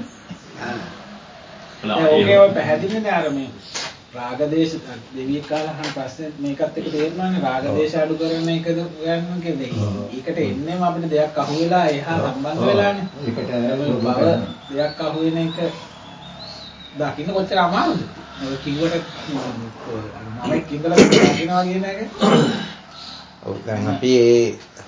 ඒකේ පැහැදිලිනේ අර මේ රාගදේශ දෙවියෙක් කාලහන් පස්සේ මේකත් එක්ක තේරුණානේ රාගදේශ අඩු කරන එකද ගන්න කියන්නේ. ඒකට එන්නේම අපිට දෙයක් අහු වෙලා එහා සම්බන්ධ වෙලානේ. ඒකට බව දෙයක් අහු වෙන එක දකින්න කොච්චර අමාරුද? ඔය කිව්වට මම කිව්වලා දකින්නවා කියන එක. ඔව් දැන් අපි ඒ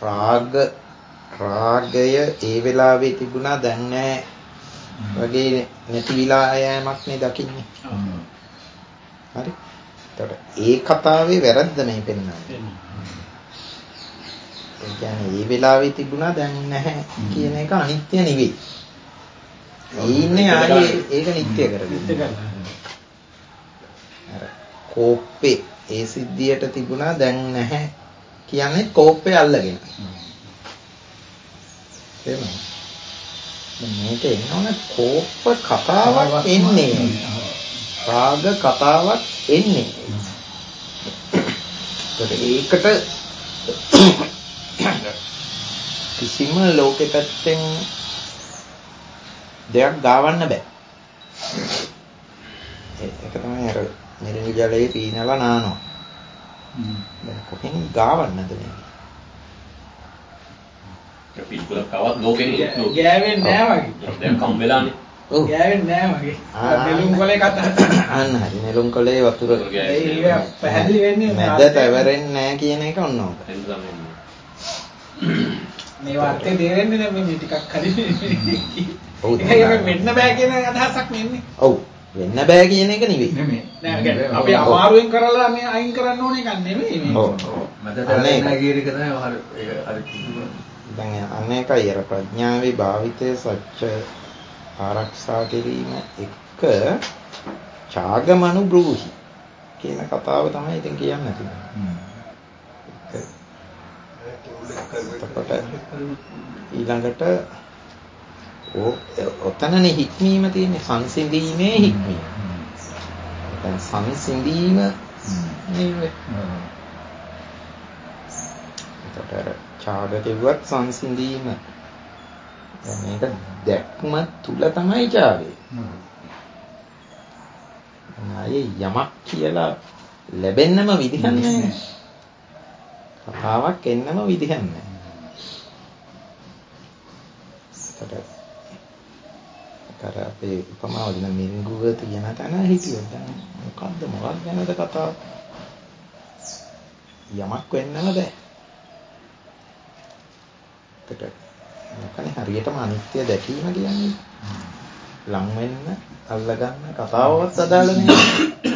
රාගය ඒ වෙලාවේ තිබුණා දැන් නැහැ වගේ නැති විලා යෑමක් නේ දකින්නේ. හරි. එතකොට ඒ කතාවේ වැරද්ද මේ පෙන්නන්නේ. ඒ කියන්නේ ඒ වෙලාවේ තිබුණා දැන් නැහැ කියන එක අනිත්‍ය නෙවෙයි. ඒ ඉන්නේ ආයේ ඒක නිට්ටය කරගෙන. අර කෝප්පේ ඒ සිද්ධියට තිබුණා දැන් නැහැ කියන්නේ කෝප්පේ අල්ලගෙන. තේරුණා? මේක එන්නෝනේ කෝප්ප කතාවක් එන්නේ. රාග කතාවක් එන්නේ. ඒකට කිසිම ලෝකෙ පැත්තෙන් දෙයක් ගාවන්න බෑ. ඒක තමයි අර මිරිඟු ජලයේ පීනලා නානවා. දැන් කොහෙන් ගාවන්නද මේ? පිළිකුලක් ආවත් ලෝකෙනේ ගෑවෙන්නේ නැහැ වගේ. දැන් කම් වෙලානේ. ගෑවෙන්නේ නැහැ වගේ. නෙළුම් කොලේ කතා. අන්න හරි නෙළුම් කොලේ වතුර ඒක පැහැදිලි වෙන්නේ මැද තැවරෙන්නේ නැහැ කියන එක ඔන්න ඕක. මේ වාර්තේ තේරෙන්නේ නැහැ මේ ටිකක් හරි. ඔව්. ඒක වෙන්න බෑ කියන අදහසක් නෙන්නේ. ඔව්. වෙන්න බෑ කියන එක නෙවෙයි. නෑ අපි අමාරුවෙන් කරලා මේ අයින් කරන්න ඕන එකක් නෙමෙයි මේ. ඔව්. මැද තැවෙන්නේ කියන එක තමයි හරි ඒක දැන් අනේකයි අර ප්‍රඥාවේ භාවිතය සත්‍ය ආරක්ෂා කිරීම එක ඡාගමනු බ්‍රූහි කියන කතාව තමයි ඉතින් කියන්න තියෙන්නේ. ඊළඟට ඔතනනේ හික්මීම තියෙන්නේ සංසිඳීමේ හික්මීම. දැන් සංසිඳීම නෙවෙයි. ඒකට ඡාග කෙවුවත් සංසිඳීම. දැන් මේක දැක්ම තුල තමයි ඡාගේ. ආයේ යමක් කියලා ලැබෙන්නම විදිහක් නැහැ. කතාවක් එන්නම විදිහක් නැහැ. ඒකට අපේ උපමාව දින මිරිඟුව තියෙන තැන හිටියොත් දැන් මොකක් ගැනද කතාව? යමක් වෙන්නම බෑ. මොකනේ හරියටම අනිත්‍ය දැකීම කියන්නේ ලං වෙන්න අල්ලගන්න කතාවවත් අදාළ නෑ.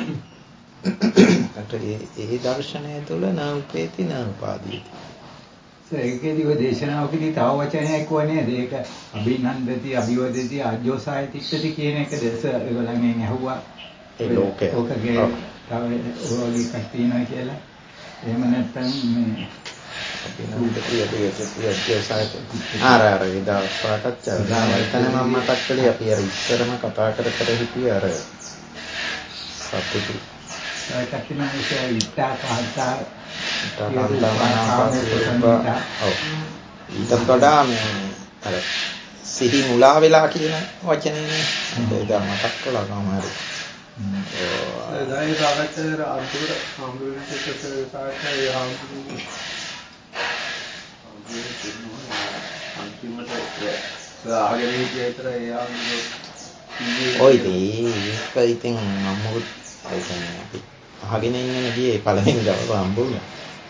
ඒ දර්ශනය තුළ නාඋපේති නාඋපාදීති. ඒකේදී ඔය දේශනාවකදී තව වචනයක් වනේ ඒක අභිනන්දති අභිවදති ආජ්ජෝසාය තික්කති කියන එක දැස ඒගොල්ලන්ගෙන් ඇහුවා. ඒ ලෝකේ ඔකගේ තව ඔයගේ එකක් තියෙනවා කියලා. එහෙම නැත්නම් මේ අර ඉදා සාකච්ඡා දැන් මම මතක් කළේ අපි අර ඉස්සරම කතා කර හිටියේ අර සතුටු කතිමනිෂය ඉත්තා කාන්තා ඊට වඩා මේ අර සිහි මුලා වෙලා කියන වචනේ ඒක මතක් කළා තමයි. දැන් සාකච්ඡාවේ අන්තිමට සම්බුද්ධ සාකච්ඡාවේ අන්තිමට ආගෙන හිටිය විතර ඒ ඔය ඒක ඉතින් මම මොකද අපි අහගෙන ඉන්නේ ගියේ පළවෙනි දවස් හම්බුනේ.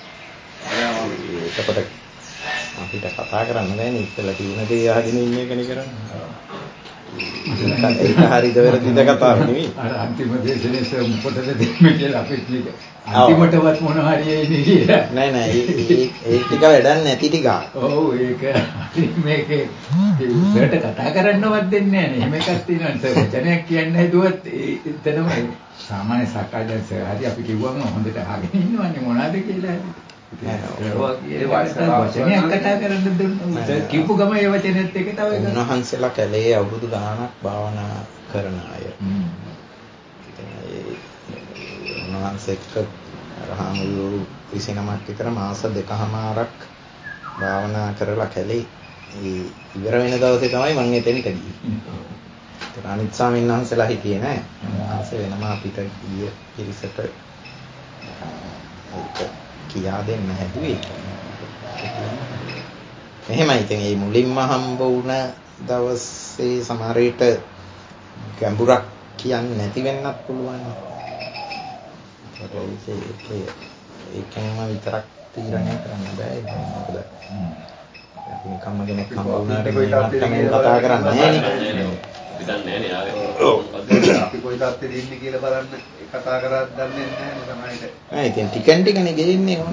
ඒකකට අපිට කතා කරන්න බෑනේ ඉස්සෙල්ලා තියෙන දේ අහගෙන ඉන්න එකනේ කරන්නේ. ඒක හරිද වැරදිද කතාව නෙවෙයි. අර අන්තිම දේශනේ මොකටද දෙන්නේ කියලා අපි කිව්ව. අන්තිමටවත් මොන හරි එන්නේ කියලා. නෑ ඒ ටික වැඩක් නැති ටික. ඔව් ඒක මේකේ උඩට කතා කරන්නවත් දෙන්නේ නෑනේ. එහෙම එකක් තියෙනවා. වචනයක් කියන්න හදුවත් එතනම සාමාන්‍ය සාකච්ඡාවෙන් හරි අපි කිව්වම හොඳට අහගෙන ඉන්නවනේ මොනවද කියලා. ඒ වචනයක් කතා කරන්න දුන්නා. කිව්ව ගම ඒ වචනේත් එක තව එකක්. උන්වහන්සේලා කැලේ අවුරුදු ගාණක් භාවනා කරන අය. උන්වහන්සේක රහමුරු 29ක් විතර මාස 2කමාරක් භාවනා කරලා කැලේ ඉවර වෙන දවසේ තමයි මම එතනට ගියේ. ඒක අනිත් ස්වාමීන් වහන්සේලා හිටියේ නෑ. උන්වහන්සේ වෙනම අපිට ගිය පිරිසට කියා දෙන්න හැදුවේ. එහෙමයි. ඉතින් මේ මුලින්ම හම්බ වුණ දවසේ සමහර විට ගැඹුරක් කියන්නේ නැති වෙන්නත් පුළුවන්. ඒකෙන්ම විතරක් තීරණය කරන්න බෑ. මොකද අපි නිකම්ම කෙනෙක් හම්බ වුණාට මේ කතා කරන්නේ නෑනේ. අපි කොයි තත්ත්වෙද ඉන්නේ කියලා බලන්න කතා කරලා දන්නේ නැහැ සමහරවිට. නෑ ඉතින් ටිකෙන් ටිකනේ ගෙන්නේ ඕන.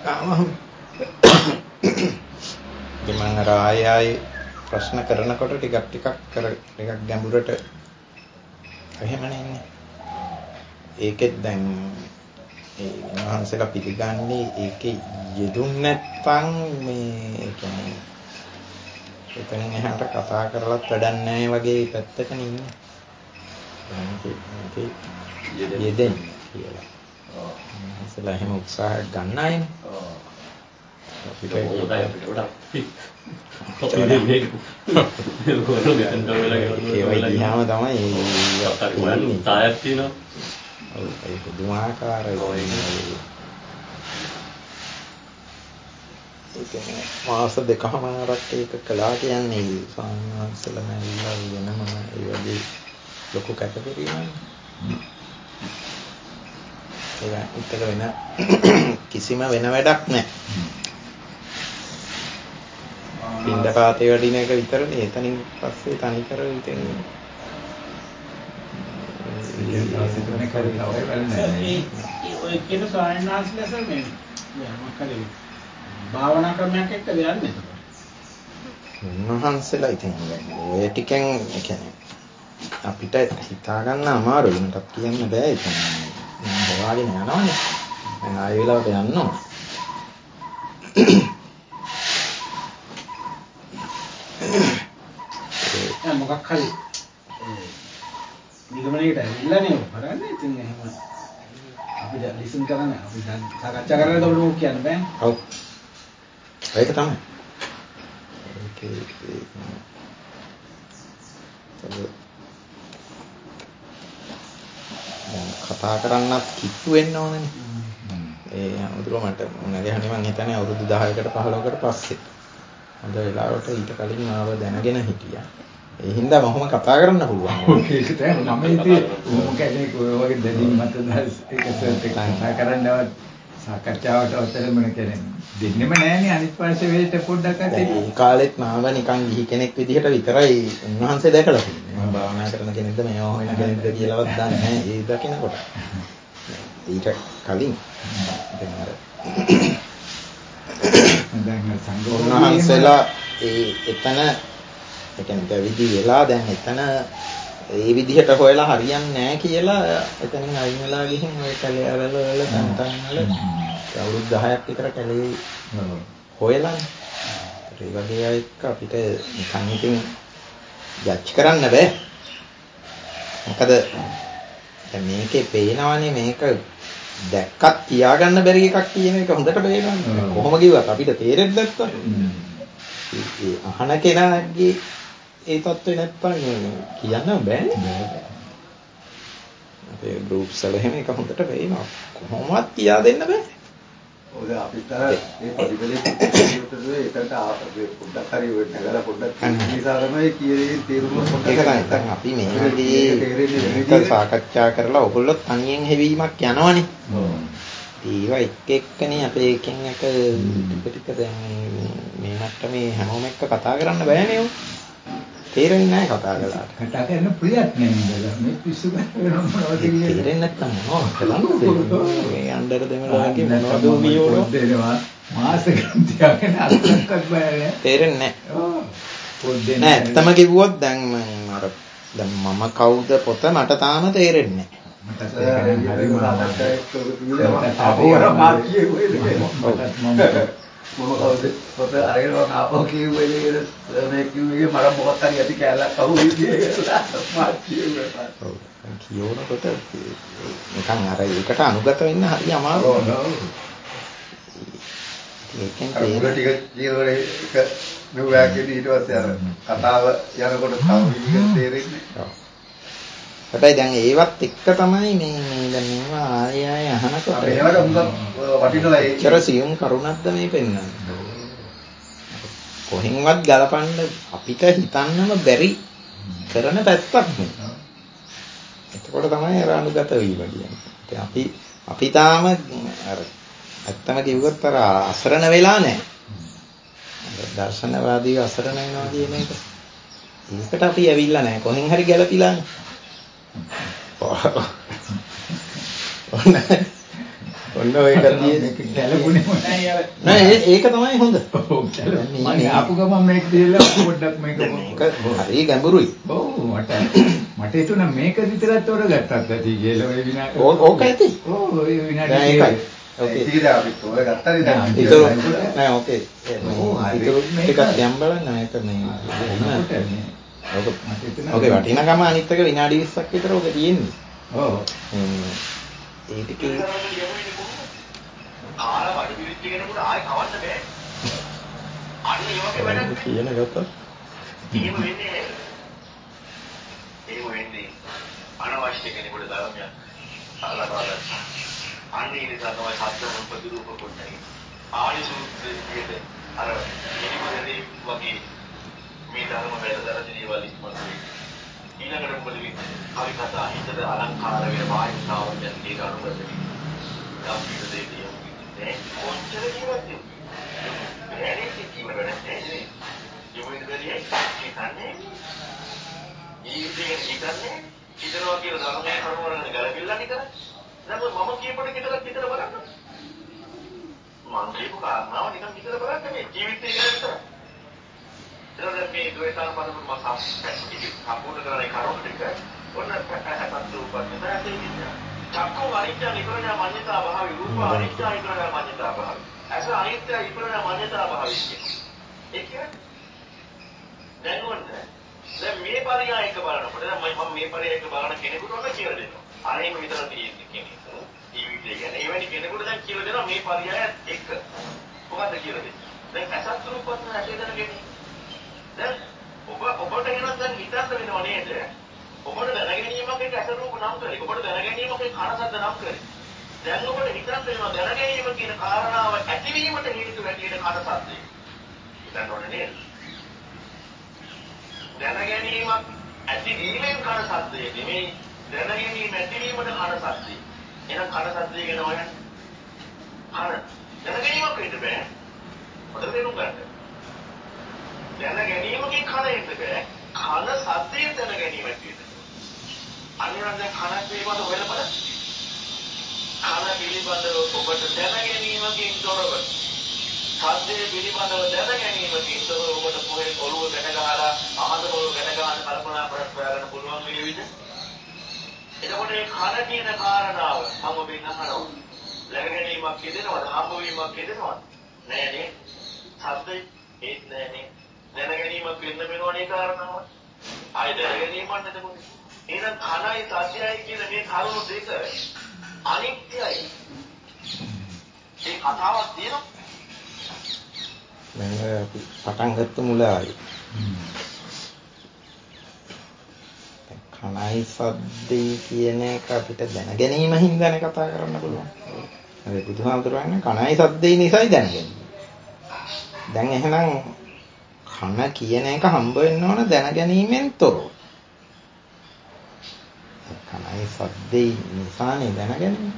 මම අර ආයෙ ප්‍රශ්න කරනකොට ටිකක් ගැඹුරට එහෙමනේ ඉන්නේ. ඒකෙත් දැන් ඒ උන්වහන්සේලා පිළිගන්නේ ඒකේ යෙදුන් නැත්තම් මේ කියන්නේ එතනින් එහාට කතා කරලත් වැඩක් නැහැ වගේ පැත්තක ඉන්නේ. යෙදෙන්න කියලා. ඉතින්සලා එහෙම උත්සාහයක් ගන්න අයනේ. අපිට හොඳයි අපිට වඩා. ඒවයි දිහාම තමයි තායක් තියෙනවා. ඔව් ඒක දුමාකාරයි. ඒක මාස දෙකමාරක් ඒක කළා කියන්නේ සාමාන්‍යසලම ඇවිල්ලා වෙනම ඒ වගේ ලොකු කැපකිරීමක්. ඒක වෙන කිසිම වෙන වැඩක් නැහැ. පින්ඩපාතේ වඩින එක විතරනේ. එතනින් පස්සේ තනිකර ඉතින් ඔය කියන සායනාස්ලස මේ මොකක්ද භාවනා ක්‍රමයක් එක්ක යන්නේ. උන්වහන්සේලා ඉතින් ඔය ටිකෙන් ඒ කියන්නේ අපිට හිතා ගන්න අමාරුයි. මටත් කියන්න බෑ. ඉතින් මම හොයාගෙන යනවානේ. මම ආයෙ වෙලාවට යන්න ඕන. මොකක් හරි නිගමනයකට ඇවිල්ලානේ කරන්නේ. ඉතින් එහෙම අපි දැන් ලිසන් කරන අපි දැන් සාකච්ඡා කරලා තවලු කියන්න බෑ. ඔව්. ඒක තමයි. ඒකේ කතා කරන්නත් කිට්ටු වෙන්න ඕනනේ. ඒ අමුතුව මට නැගහනේ මං හිතන්නේ අවුරුදු 10කට 15කට පස්සේ. හොඳ වෙලාවට ඊට කලින් මාව දැනගෙන හිටියා. ඒ හින්දා මම කතා කරන්න පුළුවන්. ඒක තමයි මම ඉතින් මොකද ඔය වගේ දෙලින් මත දහස් එක සර්ට් එක කතා කරන්නවත් සාකච්ඡාවට ඔතරම කියන්නේ දෙන්නෙම නෑනේ අනිත් පාර්ශ්ව වේට පොඩ්ඩක් අතේ. ඒ කාලෙත් මාව නිකන් ගිහි කෙනෙක් විදිහට විතරයි උන්වහන්සේ දැකලා තියෙන්නේ. මම භාවනා කරන කෙනෙක්ද මේවා හොයන කෙනෙක්ද කියලාවත් දන්නේ නැහැ. ඒ දකින්නකොට. ඊට කලින් දැන් අර උන්වහන්සේලා එතන ඒ කියන්නේ පැවිදි වෙලා දැන් එතන ඒ විදිහට හොයලා හරියන්නේ නැහැ කියලා එතනින් අයින් වෙලා ගිහින් ওই කැලේවල වල තැන් වල අවුරුදු 10ක් විතර කැලේ හොයලා ඒ වගේ අයක අපිට නිකන් ඉතින් ජජ් කරන්න බෑ. මොකද දැන් මේකේ පේනවනේ මේක දැක්කත් තියාගන්න බැරි එකක් කියන එක හොඳට පේනවනේ. කොහොම කිව්වත් අපිට තේරෙන්නේ නැත්තම්. ඒ අහන කෙනාගේ ඒ තත්ත්වේ නැත්තම් කියන්න බෑනේ. අපේ ගෲප්ස් වල එහෙම එක හොඳට පේනවා. කොහොමවත් කියා දෙන්න බෑ. ඔය අපිට අර මේ පරිබලයේ පිටුදුවේ එතනට පොඩ්ඩක් හරි වෙන්න ගලා පොඩ්ඩක් නිසා තමයි කියන්නේ තේරුම පොඩ්ඩක් ඒක තමයි අපි මේකදී සාකච්ඡා කරලා ඔයගොල්ලෝ තනියෙන් හැවීමක් යනවනේ. ඒවා එක එක්කනේ අපේ එකෙන් එක ටික දැන් මේ මට්ටමේ හැමෝම එක්ක කතා කරන්න බෑනේ උන්. තේරෙන්නේ නැහැ කතා කළාට. කතා කරන්න ප්‍රියත් නෙමෙයි මේ පිස්සු කරනවා මොනවද කියන්නේ. තේරෙන්නේ නැත්තම් මොනවද කරන්නේ? මේ අnder දෙමළගේ මොනවද කියවලෝ දෙනවා. මාස ගන්න තියාගෙන අත්ලක්ක් බෑනේ. තේරෙන්නේ නැහැ. ඔව්. පොඩ්ඩේ නෑ ඇත්තම කිව්වොත් දැන් මම අර දැන් මම කවුද පොත මට තාම තේරෙන්නේ නැහැ. මම කවුද පොත අරගෙන ආපහු කිව්වේ මේ කිව්වේ මම මොකක් හරි ඇති කැලක් අහුවෙයි කියලා මාත් කිව්වා. ඔව් කියනකොට නිකන් අර ඒකට අනුගත වෙන්න හරි අමාරුයි. ඒකෙන් තේරෙන ටික කියනකොට ඒක නුඹයාගේ ඊට පස්සේ අර කතාව යනකොට තව විදිහට තේරෙන්නේ. ඔව්. හැබැයි දැන් ඒවත් එක්ක තමයි මේ දැන් මේවා ආය අහනකොට මේවට උඹ වටිනවා ඒ චර සියුම් කරුණක්ද මේ පෙන්වන්නේ. කොහෙන්වත් ගලපන්න අපිට හිතන්නම බැරි කරන පැත්තක් නේ. එතකොට තමයි අර අනුගත වීම කියන්නේ. අපි තාම අර ඇත්තම කිව්වොත් අර අසරණ වෙලා නැහැ. දර්ශනවාදීව අසරණ වෙනවා කියන එක. ඒකට අපි ඇවිල්ලා නැහැ. කොහෙන් හරි ගැලපිලානේ. ඔන්න ඔය කතියේ ගැලපුණේ නෑ ඒක තමයි හොඳ. මම ආපු ගමන් මේක දෙලා පොඩ්ඩක් මේක හරි ගැඹුරුයි. ඔව් මට හිතුණා මේක විතරක් තෝරගත්තත් ඇති කියලා ඔය විනාඩි. ඕක ඇති. ඔව් ඔය විනාඩි. නෑ ඒකයි. ඕකේ ඉතින් අපි තෝරගත්තා නේද? නෑ ඕකේ. ඒක යම් බලන්න මේක මේ ඕකේ වටිනකම අනිත් එක විනාඩි 20ක් විතර ඕක තියෙන්නේ. ඔව්. ඒක ටිකේ කාලා වඩ පිළිච්ච කෙනෙකුට ආයෙ කවන්න බෑ. අන්න ඒ වගේ වැඩක් කියන ගත්තා. එහෙම වෙන්නේ නැහැ. එහෙම වෙන්නේ අනවශ්‍ය කෙනෙකුට ධර්මයක් අහලා බලන්න. අන්න ඒ නිසා තමයි සත්‍යම ප්‍රතිරූප කොටන්නේ. ආනි සූත්‍රයේ අර මිනිමදේ වගේ මේ ධර්ම වැඩදර දේවල් ඉස්මතු ඊළඟට මොකද වෙන්නේ? කවි කතා හිතට අලංකාර වෙන වායුතාවන් යන දේ අනුබලයි. ගම්පීර දෙවියෝ කියන්නේ කොච්චර ජීවත් වෙන්නේ? ඇයි කිව්වද නැහැ? ජීවිතේ හිතන්නේ ජීවිතේ හිතනවා කියලා ධර්මයේ කරුණාවෙන් ගැලපෙලා නිකන්. නමුත් මම කියපොඩ විතරක් හිතලා බලන්න. මම කියපු කාරණාව නිකන් හිතලා බලන්න මේ ජීවිතේ ගැන විතරක්. එතකොට මේ ද්වේතාන පදවල මම සම්පූර්ණ කරන්නේ කරුණු ටික ඔන්න පැහැපත් රූපත් නැතිකිය. චක්කු අනිත්‍ය නිකරණ මඤ්ඤතා භාවි රූප අනිත්‍ය නිකරණ මඤ්ඤතා භාවි. අස අනිත්‍ය නිකරණ මඤ්ඤතා භාවි කියන්නේ. ඒ කියන්නේ දැන් ඔන්න දැන් මේ පරියායක බලනකොට දැන් මම මේ පරියායක බලන කෙනෙකුට ඔන්න කියලා දෙනවා. අනේම විතර තියෙන්නේ කෙනෙක්. ජීවිතය ගැන. ඒ වෙලේ කෙනෙකුට දැන් කියලා දෙනවා මේ පරියායත් එක්ක. මොකද්ද කියලා දෙන්නේ? දැන් අසත් රූපත් නැටේ දැනගන්නේ. දැන් ඔබට එහෙනම් දැන් හිතන්න වෙනව නේද? ඔබට දැනගැනීමක් එක්ක අස රූප නම් කරේ. ඔබට දැනගැනීමක් එක්ක කන ශබ්ද නම් කරේ. දැන් ඔබට හිතන්න වෙනවා දැනගැනීම කියන කාරණාව ඇතිවීමට හේතු වැඩියට කන ශබ්දේ. හිතන්න ඕනේ නේද? දැනගැනීමක් ඇතිවීමෙන් කන ශබ්දේ නෙමෙයි දැනගැනීම ඇතිවීමට කන ශබ්දේ. එහෙනම් කන ශබ්දය ගැන හොයන්න. දැනගැනීමක් වෙන්න බෑ. මොකද තේරුම් ගන්න. දැනගැනීමකින් කන එන්න බෑ. කන ශබ්දයෙන් දැනගැනීමක් තියෙනවා. අනිවාර්යෙන් දැන් කන පිළිබඳව හොයලා බලන්න. කන පිළිබඳව ඔබට දැනගැනීමකින් තොරව ශබ්දයේ පිළිබඳව දැනගැනීමකින් තොරව ඔබට පොයේ ඔළුව ගැට ගහලා අහස ඔළුව ගැට ගන්න කල්පනා කරත් හොයාගන්න පුළුවන් වේවිද? එතකොට මේ කන කියන කාරණාව මම ඔබෙන් අහනවා. දැනගැනීමක් කියදෙනවද? හම්බවීමක් කියදෙනවද? නෑ නේ. ශබ්දේ ඒත් නෑ නේ. දැනගැනීමක් වෙන්න වෙනවනේ කාරණාව. ආය දැනගැනීමක් නැතකොට. එහෙනම් කනයි සත්‍යයි කියන මේ කරුණු දෙක අනිත්‍යයි. මේ කතාවක් තියෙනවා. දැන් අපි පටන් ගත්ත මුලායි. කනයි සද්දේ කියන එක අපිට දැනගැනීම හින්දානේ කතා කරන්න පුළුවන්. හරි බුදුහාමුදුරුවෝ කනයි සද්දේ නිසායි දැනගන්නේ. දැන් එහෙනම් කන කියන එක හම්බ වෙන්න ඕන දැනගැනීමෙන් තොරව. කනයි සද්දේ නිසානේ දැනගැනීම.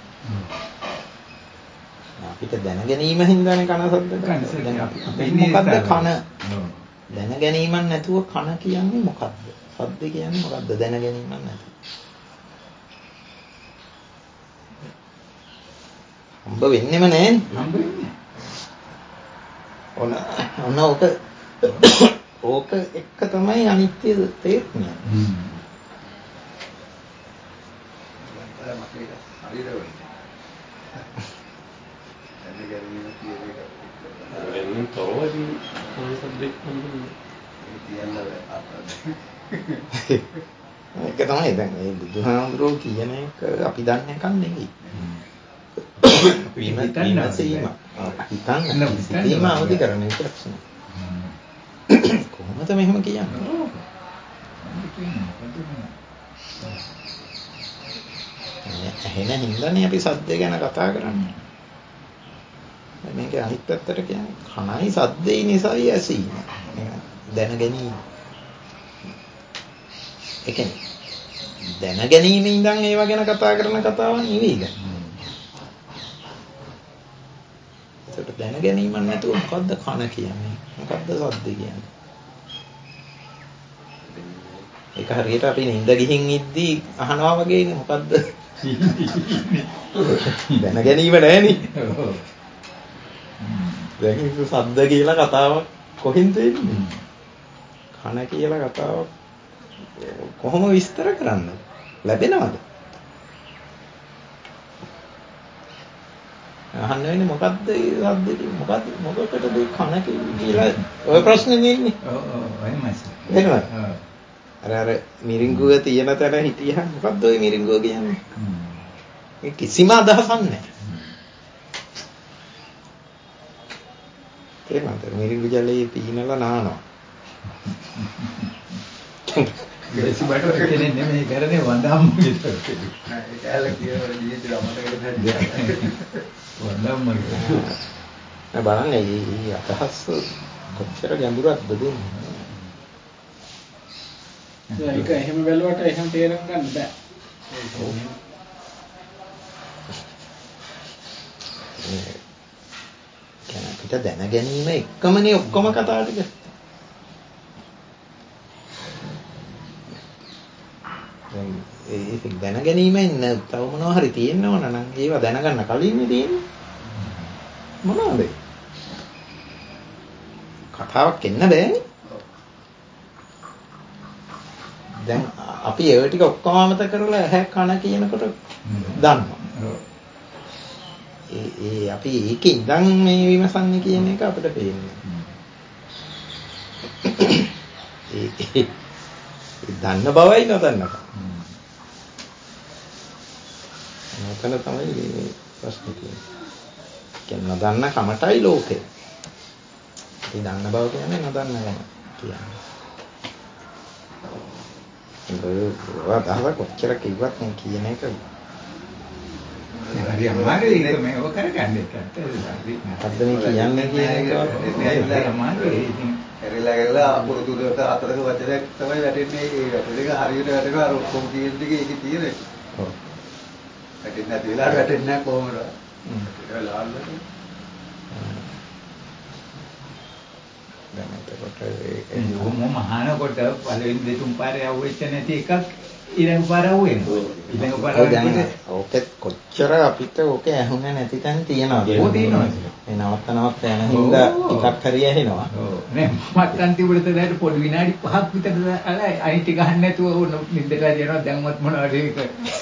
අපිට දැනගැනීම හින්දානේ කන සද්ද දැන් මොකද්ද කන? දැනගැනීමක් නැතුව කන කියන්නේ මොකද්ද? සද්ද කියන්නේ මොකද්ද? දැනගැනීමක් නැතුව. හම්බ වෙන්නෙම නෑනේ. හම්බ වෙන්නේ. ඔන්න ඕක එක තමයි අනිත්‍ය තේරුම. දැන් තොරවදී මොනවද කියන්නේ? ඒක තමයි දැන් මේ බුදුහාමුදුරුවෝ කියන එක අපි දන්න එකක් නෙවෙයි. හිතන්න අවදි කරන එක ලක්ෂණ. කොහොමද මෙහෙම කියන්නේ? එහෙනම් හින්දානේ අපි සද්දේ ගැන කතා කරන්නේ. මේක අනිත් පැත්තට කියන්නේ කනයි සද්දේ නිසායි ඇසීම. දැනගැනීම. ඒ කියන්නේ දැනගැනීමෙන් ඉඳන් ඒව ගැන කතා කරන කතාවක් නෙවෙයි දැන්. ඒකට දැනගැනීමක් නැතුව මොකද්ද කන කියන්නේ? මොකද්ද සද්ද කියන්නේ? ඒක හරියට අපි නිින්ද ගිහින් ඉද්දී අහනවා වගේනේ මොකද්ද? දැනගැනීම නැහෙනේ. දැන් ඒක සද්ද කියලා කතාවක් කොහෙන්ද එන්නේ? කන කියලා කතාවක් කොහොම විස්තර කරන්න ලැබෙනවද? අහන්න වෙන්නේ මොකද්ද ඒ සද්ද මොකකටද කන කියලා ඔය ප්‍රශ්නේ නෙන්නේ. ඔව් එහෙමයි. එහෙමයි. අර මිරිඟුව තියෙන තැන හිටියා මොකද්ද ඔය මිරිඟුව කියන්නේ? ඒ කිසිම අදහසක් නැහැ. තේරුණාද? මිරිඟු ජලයේ පීනලා නානවා. ඒසි බඩ කෙනෙක් නෙමෙයි කරන්නේ වඳාම්මගේ තත්ත්වෙ. නෑ ඒක ඇල කියන ජීවිතේ අමතකද නැද්ද? වඳාම්මගේ. නෑ බලන්න මේ අදහස් කොච්චර ගැඹුරක්ද දෙන්නේ. ඒක එහෙම බැලුවට එහෙම තේරුම් ගන්න බෑ. අපිට දැන ගැනීම එක්කමනේ ඔක්කොම කතා ටික. ඒ දැන ගැනීමෙන් තව මොනවා හරි තියෙන්න ඕන නම් ඒව දැනගන්න කලින් තියෙන්නේ මොනවද? කතාවක් එන්න බෑනේ. දැන් අපි ඒ ටික ඔක්කොම අමතක කරලා ඇහැ කන කියනකොට දන්නවා. ඒ අපි ඒකේ ඉඳන් මේ විමසන්නේ කියන එක අපිට පේන්නේ. ඒ දන්න බවයි නොදන්නකම. නොතන තමයි මේ ප්‍රශ්නේ තියෙන්නේ. කියන්නේ නොදන්න කමටයි ලෝකේ. ඒ දන්න බව කියන්නේ නොදන්න කම කියන්නේ. ඒක කොච්චර කිව්වත් මේ කියන එක හරි අමාරුයි ඒක මේව කරගන්න එක. මොකද්ද මේ කියන්නේ කියන එක අමාරුයි. ඉතින් ඇරිලා ගිහලා අපුරුදු දෙක හතරක වචනයක් තමයි වැටෙන්නේ. ඒ වචන දෙක හරියට වැටෙනවා අර ඔක්කොම කියන දෙක ඒකේ තියෙන්නේ. ඔව්. වැටෙන්නේ නැති වෙලාවට වැටෙන්නේ නැහැ කොහොමද? ඒක ලාල්ලට. දැන් එතකොට ඒ මහානකොට පළවෙනි දෙතුන් පාරේ આવුවෙච්ච නැති එකක් ඊළඟ පාර આવුවෙනවා. ඊළඟ පාර ඕකෙත් කොච්චර අපිට ඕකේ ඇහුනේ නැති තැන් තියනවාද? ඕක තියෙනවා. ඒ නවත්ත යන හින්දා ටිකක් හරි ඇහෙනවා. ඔව්. නේ මත් අන්තිමට දැන් පොඩි විනාඩි 5ක් විතර අනිත් ටික අහන්න නැතුව නින්දට යනවා. දැන්වත් මොනවද ඒක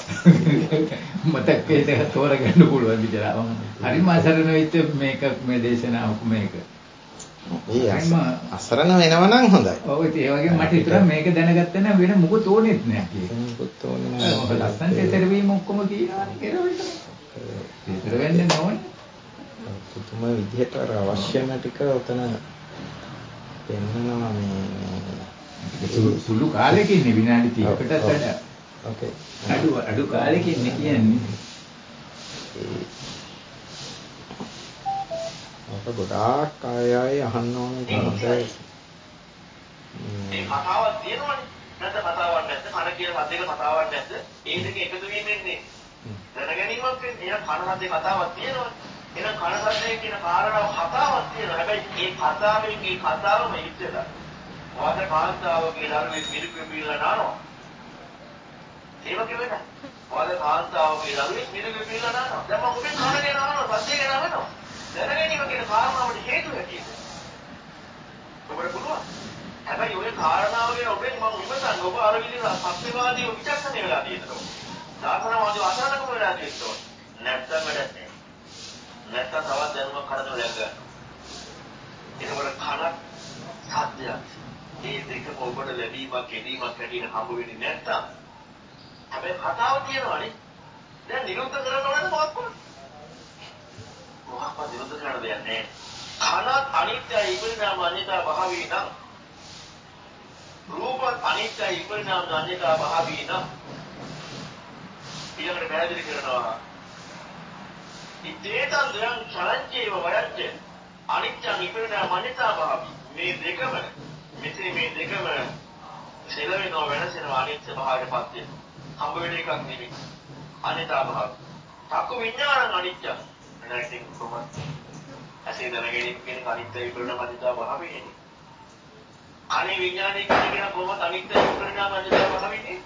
මතකයේ තෝරගන්න පුළුවන් විතර. හරිම අසරණ වෙච්ච මේක මේ දේශනාවක මේක. ඒ අසරණ වෙනව නම් හොඳයි. ඔව් ඒ වගේ මට හිතුණා මේක දැනගත්තා නම් වෙන මොකුත් ඕනෙත් නෑ කියලා. මොකුත් ඕනේ නෑ. ලස්සනට ඊතර වීම ඔක්කොම කියනවානේ කියලා විතරයි. ඊතර වෙන්නේ නෝනේ. පුදුම විදිහට අර අවශ්‍යම ටික උතන පෙන්නනවා මේ සුළු කාලෙකින් විනාඩි 30කටත් වඩා. ඕකේ. අඩු කාලෙකින් කියන්නේ. ඔක ගොඩාක් ආයෙ අහන්න ඕනේ තමයි. මේ කතාවක් තියෙනවනේ. නැත්නම් කතාවක් නැත්නම් කන කියන මැදේ කතාවක් නැත්නම් ඒ දෙක එකතු වීමෙන්නේ දැනගැනීමක් වෙන්නේ. එහෙනම් කන මැදේ කතාවක් තියෙනවනේ. එහෙනම් කන සද්දේ කියන කාරණාව කතාවක් තියෙනවා. හැබැයි මේ කතාවෙන් මේ කතාවම ඉච්චලා. වාද කාන්තාවගේ දරුවෙක් මිරිකු පිළිලා නානවා. ඒක කිව්වද? වාද කාන්තාවගේ දරුවෙක් මිරිකු පිළිලා නානවා. දැන් මම ඔබෙන් කන ගැන අහනවා, සද්දේ ගැන අහනවා. දැනගැනීම කියන කාරණාවට හේතු හැටියට. ඔබට පුළුවන්. හැබැයි ඔය කාරණාව ගැන ඔබෙන් මම විමසන්නේ ඔබ අර විදිහට සත්‍යවාදීව විචක්ෂණය වෙලා තියෙනවා. දාසනවාදීව අසරණකම වෙලා තියෙනවා. නැත්තම් වැඩක් නෑ. නැත්තම් තවත් දැනුමක් කරදර ලැබ ගන්නවා. ඒකවල කනක් සත්‍යයක්. මේ දෙකම ඔබට ලැබීමක් ගැනීමක් හැටියට හම්බ වෙන්නේ නැත්තම් හැබැයි කතාව තියෙනවානේ. දැන් නිරුද්ධ කරන්න ඕනද මොකක්ද? මොකක්ද නිරුද්ධ කරන්න දෙයක් නෑ. කනත් අනිත්‍යයි ඉපරිණාම අනිත්‍ය භාවී නම් රූපත් අනිත්‍යයි ඉපරිණාම අනිත්‍ය භාවී නම් ඊළඟට පැහැදිලි කරනවා ඉතේතං දයං චලංචේව වයච්ච අනිත්‍යං ඉපරිණාම අනිත්‍ය භාවී මේ දෙකම මෙතේ මේ දෙකම සෙලවෙනව වෙනසෙනවා අනිත්‍ය භාවයටපත් වෙනවා හම්බ වෙන එකක් නෙමෙයි අනිත්‍ය භාව චක්කු විඥානං අනිත්‍යං නැතිනම් කොහොමද ඇසේ දැනගැනීම කියන අනිත්‍ය ඉපරිණාම අනිත්‍ය භාවී නේ අනේ විඥානයේ කියන කොහොමද අනිත්‍ය ඉපරිණාම අනිත්‍ය භාවී නේ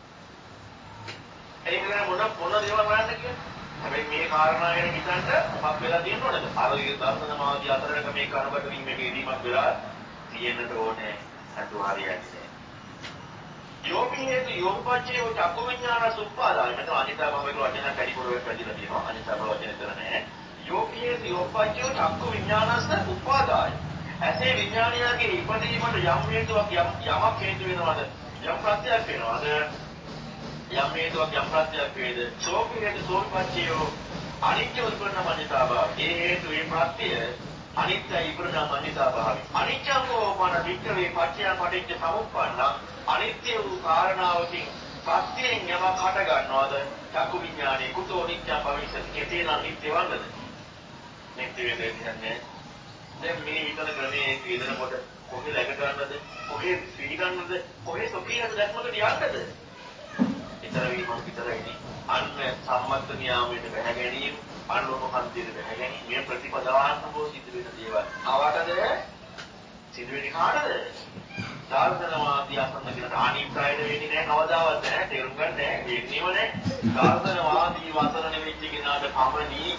ඒක ගැන මොන දේවල් හොයන්න කියන්නේ හැබැයි මේ කාරණා ගැන හිතන්න මොකක් වෙලා තියෙනවද? අර දර්ශන මාධ්‍ය අතරක මේ කනබට වීමේ වේදීමක් වෙලා තියෙන්නට ඕනේ. අතු හරියන්නේ. යෝපී හේතු යෝපච්චේ චක්කු විඥාන සුප්පාදාය. මෙතන අනිත්‍යම වගේ වචන කැඩිපොරයක් පැදිලා තියෙනවා. අනිත්‍යම වචන විතර නෑ. යෝපී හේතු යෝපච්චේ චක්කු විඥානස්ස උපාදාය. ඇසේ විඥානයගේ ඉපදීමට යම් හේතුවක් යමක් හේතු වෙනවද? යම් ප්‍රත්‍යක් වෙනවද? යම් හේතුවක් යම් ප්‍රත්‍යක් වේද ශෝක හේතු ශෝකපච්චයෝ අනිත්‍ය උත්පන්න මනිතාභාව. ඒ හේතු ඒ ප්‍රත්‍ය අනිත්‍ය ඉපරණ මනිතාභාව. අනිත්‍යකෝ මන වික්‍රේ පච්චය පටිච්ච සමුප්පන්න අනිත්‍ය වූ කාරණාවකින් ප්‍රත්‍යයෙන් යමක් හට ගන්නවාද චක්කු විඥානේ කුතෝ නිත්‍ය භවිෂ්‍යති. කෙසේ නම් නිත්‍ය වන්නද? නිත්‍ය වේදේ කියන්නේ දැන් මේ විතර ක්‍රමයේ වේදනකොට කොහේ läග ගන්නද? කොහේ සී ගන්නද? කොහේ සොකීනද දැක්මකට යන්නද? විතර වීමක් විතරයිනේ. අන්න සම්මත නියාමයට බැහැ ගැනීම, අනුම හන්දියට බැහැ ගැනීම මේ ප්‍රතිපදාත්මකව සිදු වෙන දේවල්. ආවටද සිදු වෙන්නේ කාටද? සාර්ථනවාදී අසන්න කියන අනිත්‍යයට වෙන්නේ නැහැ කවදාවත් නැහැ. තේරුම් ගන්න නැහැ. වෙන්නේම නැහැ. සාර්ථනවාදී වසන නෙවෙච්ච කෙනාට පමණි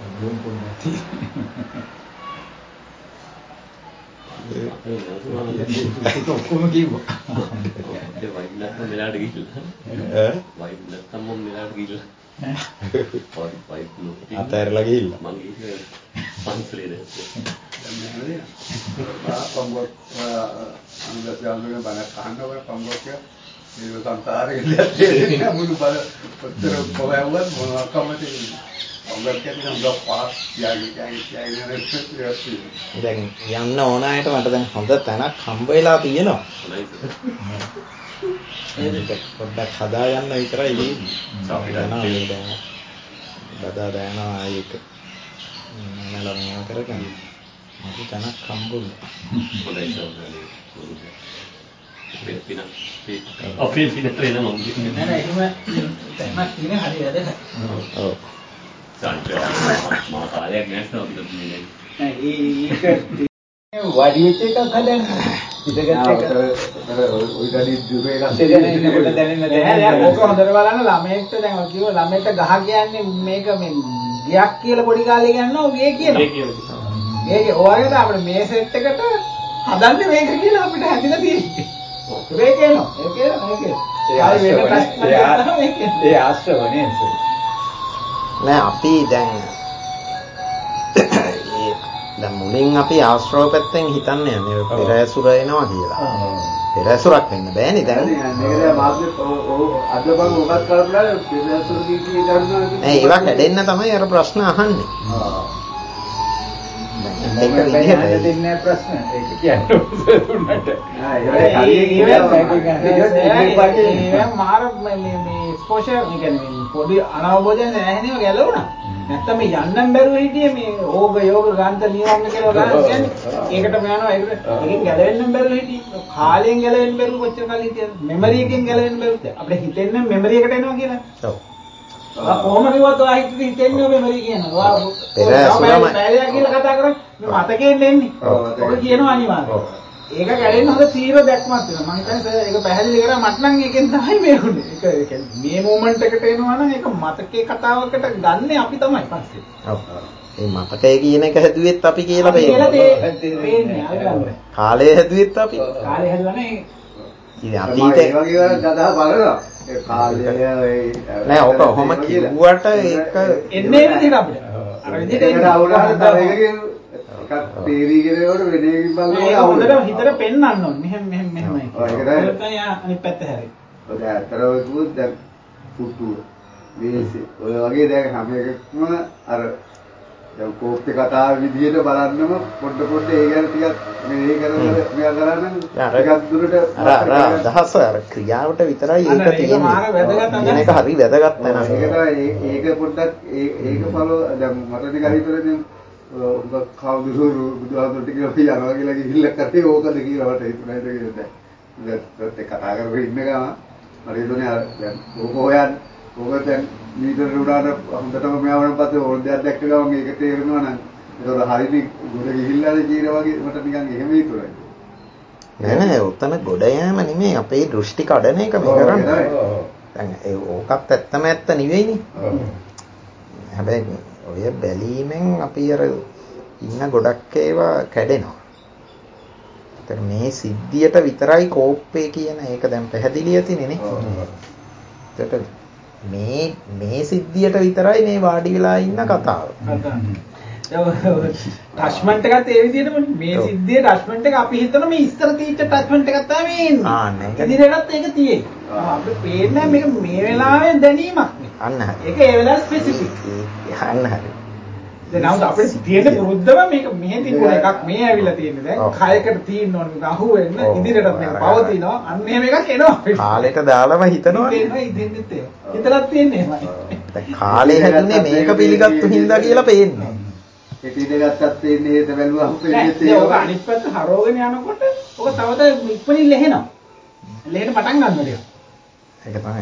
ඔක්කොම කිව්වා. ඒ වයින් නැත්නම් මෙලාට ගිහිල්ලා. වයින් නැත්නම් මම මෙලාට ගිහිල්ලා. වයින් නෝ. අතහැරලා ගිහිල්ලා. මං ගිහිල්ලා පන්සලේ දැන්. පංගොත් අනුගතයන්ගේ බණ අහනවා පංගොත් මේ සංසාරේ ඉන්නේ මුළු බල උත්තර කොහොමවත් මොනවා කමද පංගොත් කියන්නේ නම් පාස් දැන් යන්න ඕන අයට මට දැන් හොඳ තැනක් හම්බ වෙලා තියෙනවා. පොඩ්ඩක් හදා ගන්න විතරයි ඉන්නේ. බදා දානවා ඒක. නේද මේව කරගන්න. මට තැනක් හම්බුනේ. හොඳයි සෝමනේ. පින අපේ පින ට්‍රේන මම නෑ නෑ එහෙම තැනක් තියෙන හරි වැඩ. ඔව්. මම කාලයක් නැස්නෝ අපිට මේ නෑ ඒක වඩි වෙච්ච එකක් හදන්න. ඉතගත් එක. ඔය ගඩි දුරේ ඉතගෙන ඉන්නකොට දැනෙන්නේ නැහැ. දැන් ඕක හොඳට බලන්න ළමයෙක්ට දැන් ඔය කිව්ව ළමයට ගහ කියන්නේ මේක මේ ගියක් කියලා පොඩි කාලේ ගන්නවා ගේ කියනවා. ගේ කියලා. මේක ඔයගෙද අපිට මේ සෙට් එකට හදන්නේ මේක කියලා අපිට හැදිලා තියෙන්නේ. මේක එනවා. ඒ ආශ්‍රව නේද? නෑ අපි දැන් මුලින් අපි ආශ්‍රව පැත්තෙන් හිතන්නේ මේ පෙර ඇසුර එනවා කියලා. පෙර ඇසුරක් වෙන්න බෑනේ දැන්. මේක දැන් මාත්‍යෙ අද බං ඔබත් කල්පනා පෙර ඇසුර කී ගන්නවා. නෑ ඒවා කැඩෙන්න තමයි අර ප්‍රශ්න අහන්නේ. ඒක විදිහට දෙන්නේ ප්‍රශ්න. ඒක කියන්නේ දුන්නට. ඒක මාර මේ එක්ස්පෝෂර් කියන්නේ පොඩි අනවබෝධයෙන් නැහැනේම ගැලවුණා. නැත්තම් මේ යන්නම් බැරුව හිටියේ මේ ඕග යෝග ගාන්ත නියම කියලා ගන්න කියන්නේ. ඒකටම යනවා ඒකෙන් ගැලවෙන්න බැරුව හිටියේ. කාලයෙන් ගැලවෙන්න බැරුව කොච්චර කල් හිටියද? මෙමරි එකෙන් ගැලවෙන්න බැරුව. අපිට හිතෙන්නේ මෙමරි එකට එනවා කියලා. ඔව්. කොහොම කිව්වත් ඔය හිතෙන්නේ මෙමරි කියනවා. පෙර ඇසුරම බැලලා කියලා කතා කරන්නේ. මේ මතකයෙන් එන්නේ. ඔබ කියනවා අනිවාර්යයෙන්. ඒක ගැලෙන්න හොඳ තීව්‍ර දැක්මක් තියෙනවා. මම හිතන්නේ ඒක පැහැදිලි කරා මට නම් ඒකෙන් තමයි මේුනේ. ඒක මේ මොමන්ට් එකට එනවා නම් ඒක මතකේ කතාවකට ගන්න අපි තමයි පස්සේ. ඔව්. මේ මතකය කියන එක හැදුවෙත් අපි කියලා පේන්නේ. කාලය හැදුවෙත් අපි. කාලය හැදුවනේ ඉතින් අතීතේ වගේ වල ගදා බලනවා. ඒ කාලය නෑ ඔක ඔහොම කිව්වට ඒක එන්නේ විදිහට අපිට. අර විදිහට ඒකට අවුලක් තව එකකින් එකක් තේරිගෙන වල වෙන එකකින් බලනවා හොඳට හිතට පෙන්වන්න ඕනේ. මෙහෙමයි. ඒකයි අනිත් පැත්ත හැරෙයි. ඔය ඇත්තටම කිව්වොත් දැන් පුටුව මේසෙ ඔය වගේ දැන් හැම එකක්ම අර දැන් කෝප්පේ කතාවේ විදිහට බලන්නම පොඩ ඒ ගැන ටිකක් මේ කරලා මෙයා කරන්න ටිකක් දුරට අර අදහස අර ක්‍රියාවට විතරයි ඒක තියෙන්නේ. මේක හරි වැදගත් නෑ. ඒක පොඩ්ඩක් ඒක පළව දැන් මට නිකන් හිතෙන්නේ උඹ කවුරුහරු බුදුහාමුදුරට කියලා යනවා කියලා ගිහිල්ලා කටේ ඕකද කියලා මට හිතුණා ඒක දැන් කතා කරගෙන ඉන්න ගම මට හිතුනේ දැන් ඕක හොයන් ඕක දැන් මීටර උඩට හොඳටම මෙයාවන පස්සේ ඕන දෙයක් දැක්ක ගමන් ඒක තේරෙනවා නම් ඒක හරියට ගොඩ ගිහිල්ලාද කියලා වගේ මට නිකන් එහෙම හිතුණා. නෑ උතන ගොඩ යෑම නෙමෙයි අපේ දෘෂ්ටි කඩන එක මේ කරන්නේ. දැන් ඕකත් ඇත්තම ඇත්ත නෙවෙයිනේ. හැබැයි ඔය බැලීමෙන් අපි අර ඉන්න ගොඩක් ඒවා කැඩෙනවා. ඒතර මේ සිද්ධියට විතරයි කෝප්පේ කියන එක දැන් පැහැදිලි ඇතිනේ නේ. මේ සිද්ධියට විතරයි මේ වාඩි වෙලා ඉන්න කතාව. ටච්මන්ට් එකත් ඒ විදිහටම මේ සිද්ධියේ ටච්මන්ට් එක අපි හිතන මේ ඉස්සර තීච්ච ටච්මන්ට් එකක් තමයි මේ ඉන්නේ. ආ නේ. ඉදිරියටත් ඒක තියෙයි. අපිට පේන්නේ මේක මේ වෙලාවේ දැනීමක් නේ. අන්න හරි. ඒක ඒ වෙලාවේ ස්පෙસિෆික්. අන්න හරි. දැන් නමුත් අපිට තියෙන පුරුද්දම මේක මෙහෙ තිබුණ එකක් මේ ඇවිල්ලා තියෙන්නේ දැන් කයකට තියෙන්න ඕන මේක අහුවෙන්න ඉදිරියටත් මේක පවතිනවා අන්න එහෙම එකක් එනවා අපිට කාලෙට දාලම හිතනවනේ ඉතින්නෙත් ඒක හිතලත් තියෙන්නේ එහෙමයි දැන් කාලේ හැදුනේ මේක පිළිගත්තු හින්දා කියලා පේන්නේ ඒ පිළිගත්තත් තියෙන්නේ හේත බැලුවම පේන්නේ ඒක අනිත් පැත්ත හරවගෙන යනකොට ඔක තව තව ඉක්මනින් ලෙහෙනවා ලෙහෙන පටන් ගන්නවා ඒක තමයි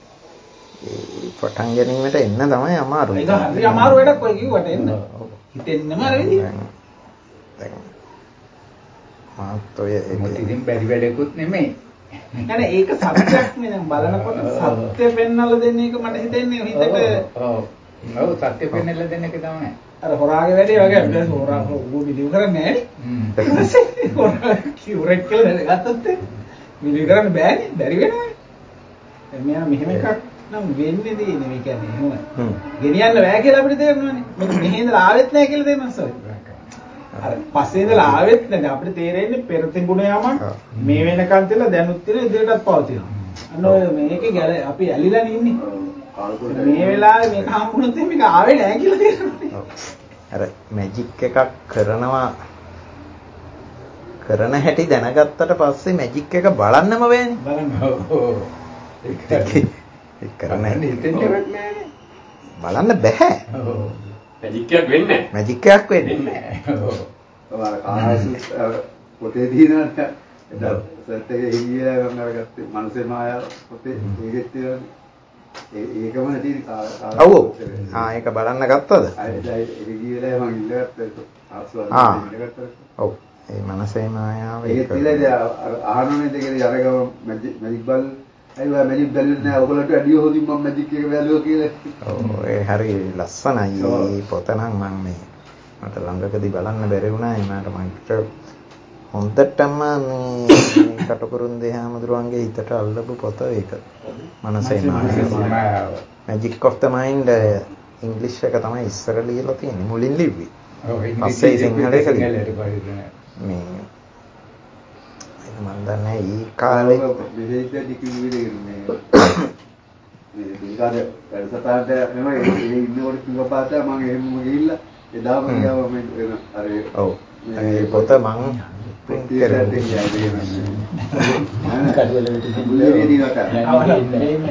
පටන් ගැනීමට එන්න තමයි අමාරු. ඒක හරි අමාරු වැඩක් ඔය කිව්වට එන්න. හිතෙන්නම අර විදිහ. දැන් මාත් ඔය මොකද ඉතින් බැරි වැඩකුත් නෙමෙයි. يعني ඒක සත්‍යයක් නේ දැන් බලනකොට සත්‍ය පෙන්වලා දෙන එක මට හිතෙන්නේ හිතට ඔව් සත්‍ය පෙන්වලා දෙන එක තමයි. අර හොරාගේ වැඩේ වගේ අපිට හොරා ඌ විදිහු කරන්නේ නැහැ නේ. හොරා කිව්රෙක් කියලා දැනගත්තත් විදිහු කරන්න බෑනේ. බැරි වෙනවා. මෙයා මෙහෙම එකක් නම් වෙන්නේ දී නෙවෙයි කියන්නේ එහෙමයි. ගෙනියන්න බෑ කියලා අපිට තේරෙනවානේ. මේක මෙහෙ ඉඳලා ආවෙත් නැහැ කියලා තේරෙනවා සර්. අර පස්සේ ඉඳලා ආවෙත් නැහැ. අපිට තේරෙන්නේ පෙර තිබුණ යමක් මේ වෙනකන් තියලා දැනුත් තියෙන ඉදිරියටත් පවතිනවා. අන්න ඔය මේකේ අපි ඇලිලා ඉන්නේ. මේ වෙලාවේ මේක හම්බුනොත් මේක ආවේ නැහැ කියලා තේරෙනවා. අර මැජික් එකක් කරනවා කරන හැටි දැනගත්තට පස්සේ මැජික් එක බලන්නම බෑනේ. බලන්න. ඒක කරන්නේ හිතෙන්නේවත් බලන්න බෑ. මැජික් එකක් වෙන්නේ නැහැ. මැජික් එකක් වෙන්නේ නැහැ. ඔව් අර කායසුත් පොතේ දිනනට සත්‍යයේ ඉංග්‍රීසියෙන් මම අරගත්තේ මනසේ මායාව පොතේ ඒකෙත් තියෙනවා. ඒකම නැති ඔව් ඒක බලන්න ගත්තද? ඒක ගියලා මම ඉල්ලගත්තා ආස්වාදයෙන් ඉල්ලගත්තා. ඔව් ඒ මනසේ මායාව ඒක තියලා අහනෝනේ දෙකේ අරගම මැජික් බල් අයිවා මැජික් බැලුවේ නැහැ ඔයගොල්ලන්ට වැඩිය හොඳින් මම මැජික් එක බැලුවා කියලා. ඔව් ඒ හරි ලස්සනයි. මේ පොත නම් මම මේ මට ළඟකදී බලන්න බැරි වුණා. ඒකට මම හොඳටම මේ කටුකුරුන්දේ හැමදෙරුවන්ගේ හිතට අල්ලපු පොත ඒක. මනසේ මායාව. Magic of the Mind ඉංග්‍රීසි එක තමයි ඉස්සර ලියලා තියෙන්නේ. මුලින් ලිව්වේ. ඔව් පස්සේ සිංහලට ලියලා මේ මම දන්නේ ඒ කාලේ විදේශයේදී කිව්වේ මේ මේකාද වැඩසටහනට නෙමෙයි ඒ ඉන්නකොට කිව්ව පාට මම එහෙම ගිහිල්ලා එදාම ගියාම මේ අර ඔව් ඒ පොත මං print කරලා තියලා තියෙනවා. කඩවල විතර